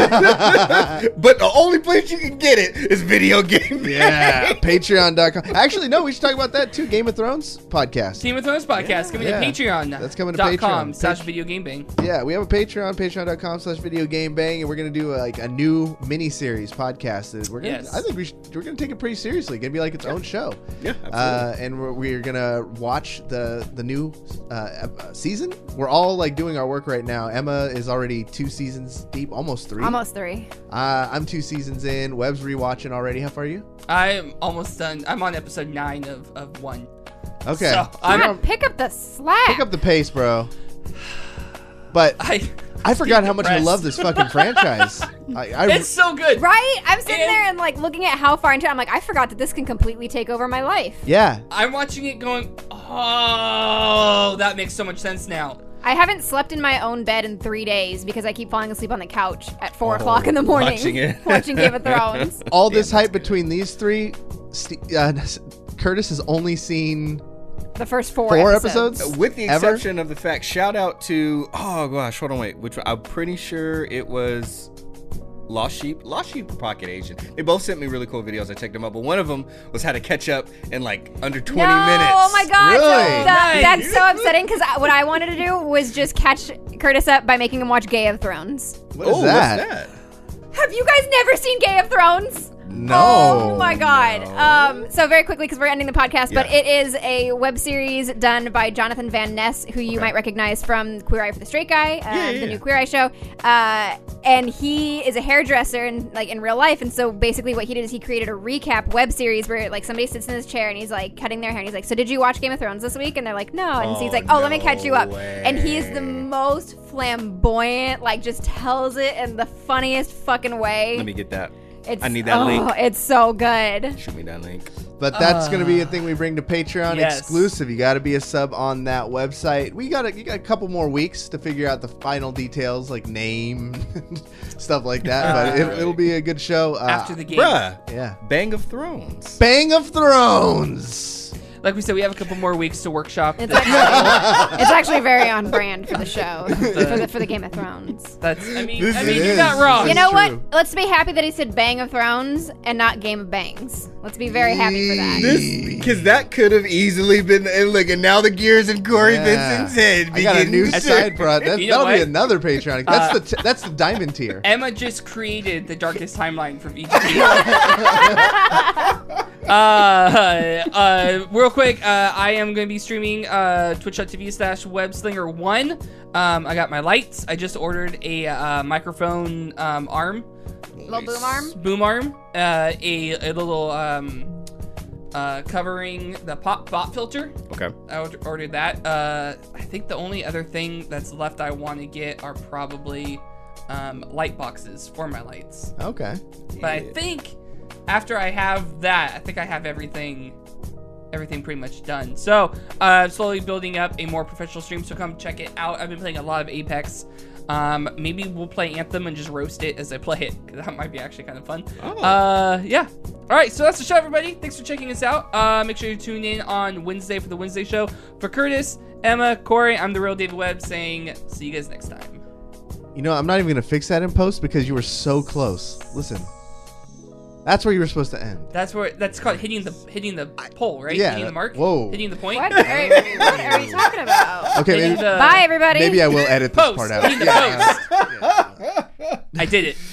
D: But the only place you can get it is video game.
A: Yeah, patreon dot com. Actually, no, we should talk about that too. Game of Thrones podcast.
C: Game of Thrones podcast coming
A: Yeah.
C: to Patreon.
A: That's coming to
C: dot com
A: Patreon.
C: slash
A: Pat-
C: video game bang.
A: Yeah, we have a Patreon, patreon dot com slash video game bang, and we're going to do a, like a new mini series podcast. That we're gonna,
C: Yes.
A: I think we should, we're going to take it pretty seriously. It's going to be like its own show.
D: Yeah, absolutely.
A: Uh, and we're, we're going to watch the the new uh, ep- uh, season. We're all like doing our work right now. Emma is already two seasons deep, almost three.
B: Almost three.
A: Uh, I'm two seasons in. Webb's rewatching already. How far are you?
C: I'm almost done. I'm on episode nine of, of one.
A: Okay.
C: So,
A: So
C: I'm-
A: you're
B: God,
A: on-
B: pick up the slack.
A: pick up the pace, bro. But
C: I.
A: I forgot how much I
C: depressed.
A: love this fucking franchise. I, I
C: It's so good.
B: Right? I'm sitting
C: And-
B: there and like looking at how far into it. I'm like, I forgot that this can completely take over my life.
A: yeah.
C: I'm watching it going, oh, that makes so much sense now.
B: I haven't slept in my own bed in three days because I keep falling asleep on the couch at four
D: Oh,
B: o'clock in the morning
D: watching it.
B: watching Game of Thrones.
A: All this
D: Damn, that's
A: hype between these three. St- uh, Curtis has only seen
B: The first four,
A: four
B: episodes.
A: episodes.
D: With the
A: Ever?
D: exception of the fact, shout out to, oh gosh, hold on, wait, which one- I'm pretty sure it was Lost Sheep. Lost Sheep or Pocket Asian. They both sent me really cool videos. I checked them out, but one of them was how to catch up in like under twenty
B: no,
D: minutes.
B: oh my god,
A: Really?
B: that-
C: Nice.
B: that's so upsetting because what I wanted to do was just catch Curtis up by making him watch Game of Thrones.
A: What is
D: Oh,
A: that?
D: what's that?
B: Have you guys never seen Game of Thrones?
A: No.
B: Oh my god. Um, so very quickly, because we're ending the podcast, but
D: Yeah.
B: it is a web series done by Jonathan Van Ness, who you
D: Okay.
B: might recognize from Queer Eye for the Straight Guy, um,
D: yeah,
B: the
D: yeah.
B: new Queer Eye show. Uh, and he is a hairdresser in like in real life, and so basically what he did is he created a recap web series where like somebody sits in his chair and he's like cutting their hair, and he's like, "So did you watch Game of Thrones this week?" And they're like, "No." And so he's
D: Oh,
B: like, "Oh, let me
D: no
B: catch you up."
D: way.
B: And he is the most flamboyant, like just tells it in the funniest fucking way.
D: Let me get that.
B: It's,
D: I need that
B: oh,
D: link.
B: It's so good.
D: Shoot me that link.
A: But that's going to be a thing we bring to Patreon
C: Yes.
A: exclusive. You got to be a sub on that website. We got a, you got a couple more weeks to figure out the final details, like name, stuff like that. But it,
D: Right.
A: it'll be a good show. Uh,
C: After the game.
D: Bruh.
A: yeah,
D: Bang of Thrones.
A: Bang of Thrones.
C: Like we said, we have a couple more weeks to workshop.
B: It's
C: the-
B: actually, it's actually very on brand for the show, for the, for the Game of Thrones.
C: That's. I mean,
A: This
C: I mean,
A: is.
C: you're not wrong.
B: You know
A: true.
B: what? Let's be happy that he said Bang of Thrones and not Game of Bangs. Let's be very happy for that.
D: This because that could have easily been. And look, and now the gears in Corey
A: Yeah.
D: Benson's head.
A: I got a
D: begin
A: new
D: to
A: side product. That,
C: You know
A: that'll be
C: what?
A: another Patreon. That's
C: Uh,
A: the t- that's the diamond tier.
C: Emma just created the darkest timeline for V G P. uh, uh, real quick, uh, I am going to be streaming uh, twitch.tv slash webslinger1. Um, I got my lights. I just ordered a uh, microphone um, arm,
B: Little boom arm.
C: boom arm, uh, a, a little um, uh, covering the pop bot filter.
D: Okay.
C: I ord- ordered that. Uh, I think the only other thing that's left I want to get are probably um, light boxes for my lights.
A: Okay.
C: But I think after I have that, I think I have everything, everything pretty much done. So, uh, slowly building up a more professional stream. So come check it out. I've been playing a lot of Apex. Um, maybe we'll play Anthem and just roast it as I play it, because that might be actually kind of fun.
D: Oh.
C: Uh, yeah. All right, so that's the show, everybody. Thanks for checking us out. Uh, make sure you tune in on Wednesday for the Wednesday show. For Curtis, Emma, Corey, I'm the real David Webb saying, see you guys next time.
A: You know, I'm not even gonna fix that in post because you were so close. Listen, that's where you were supposed to end.
C: That's where that's called hitting the hitting the pole, right?
A: yeah,
C: hitting the mark.
A: whoa.
C: Hitting the point.
B: What are, what are you talking about?
A: Okay,
C: Hitting
A: maybe,
C: the
B: Bye, everybody.
A: maybe I will edit this
C: post.
A: part out.
C: Hitting the
A: Yeah.
C: post. I did it.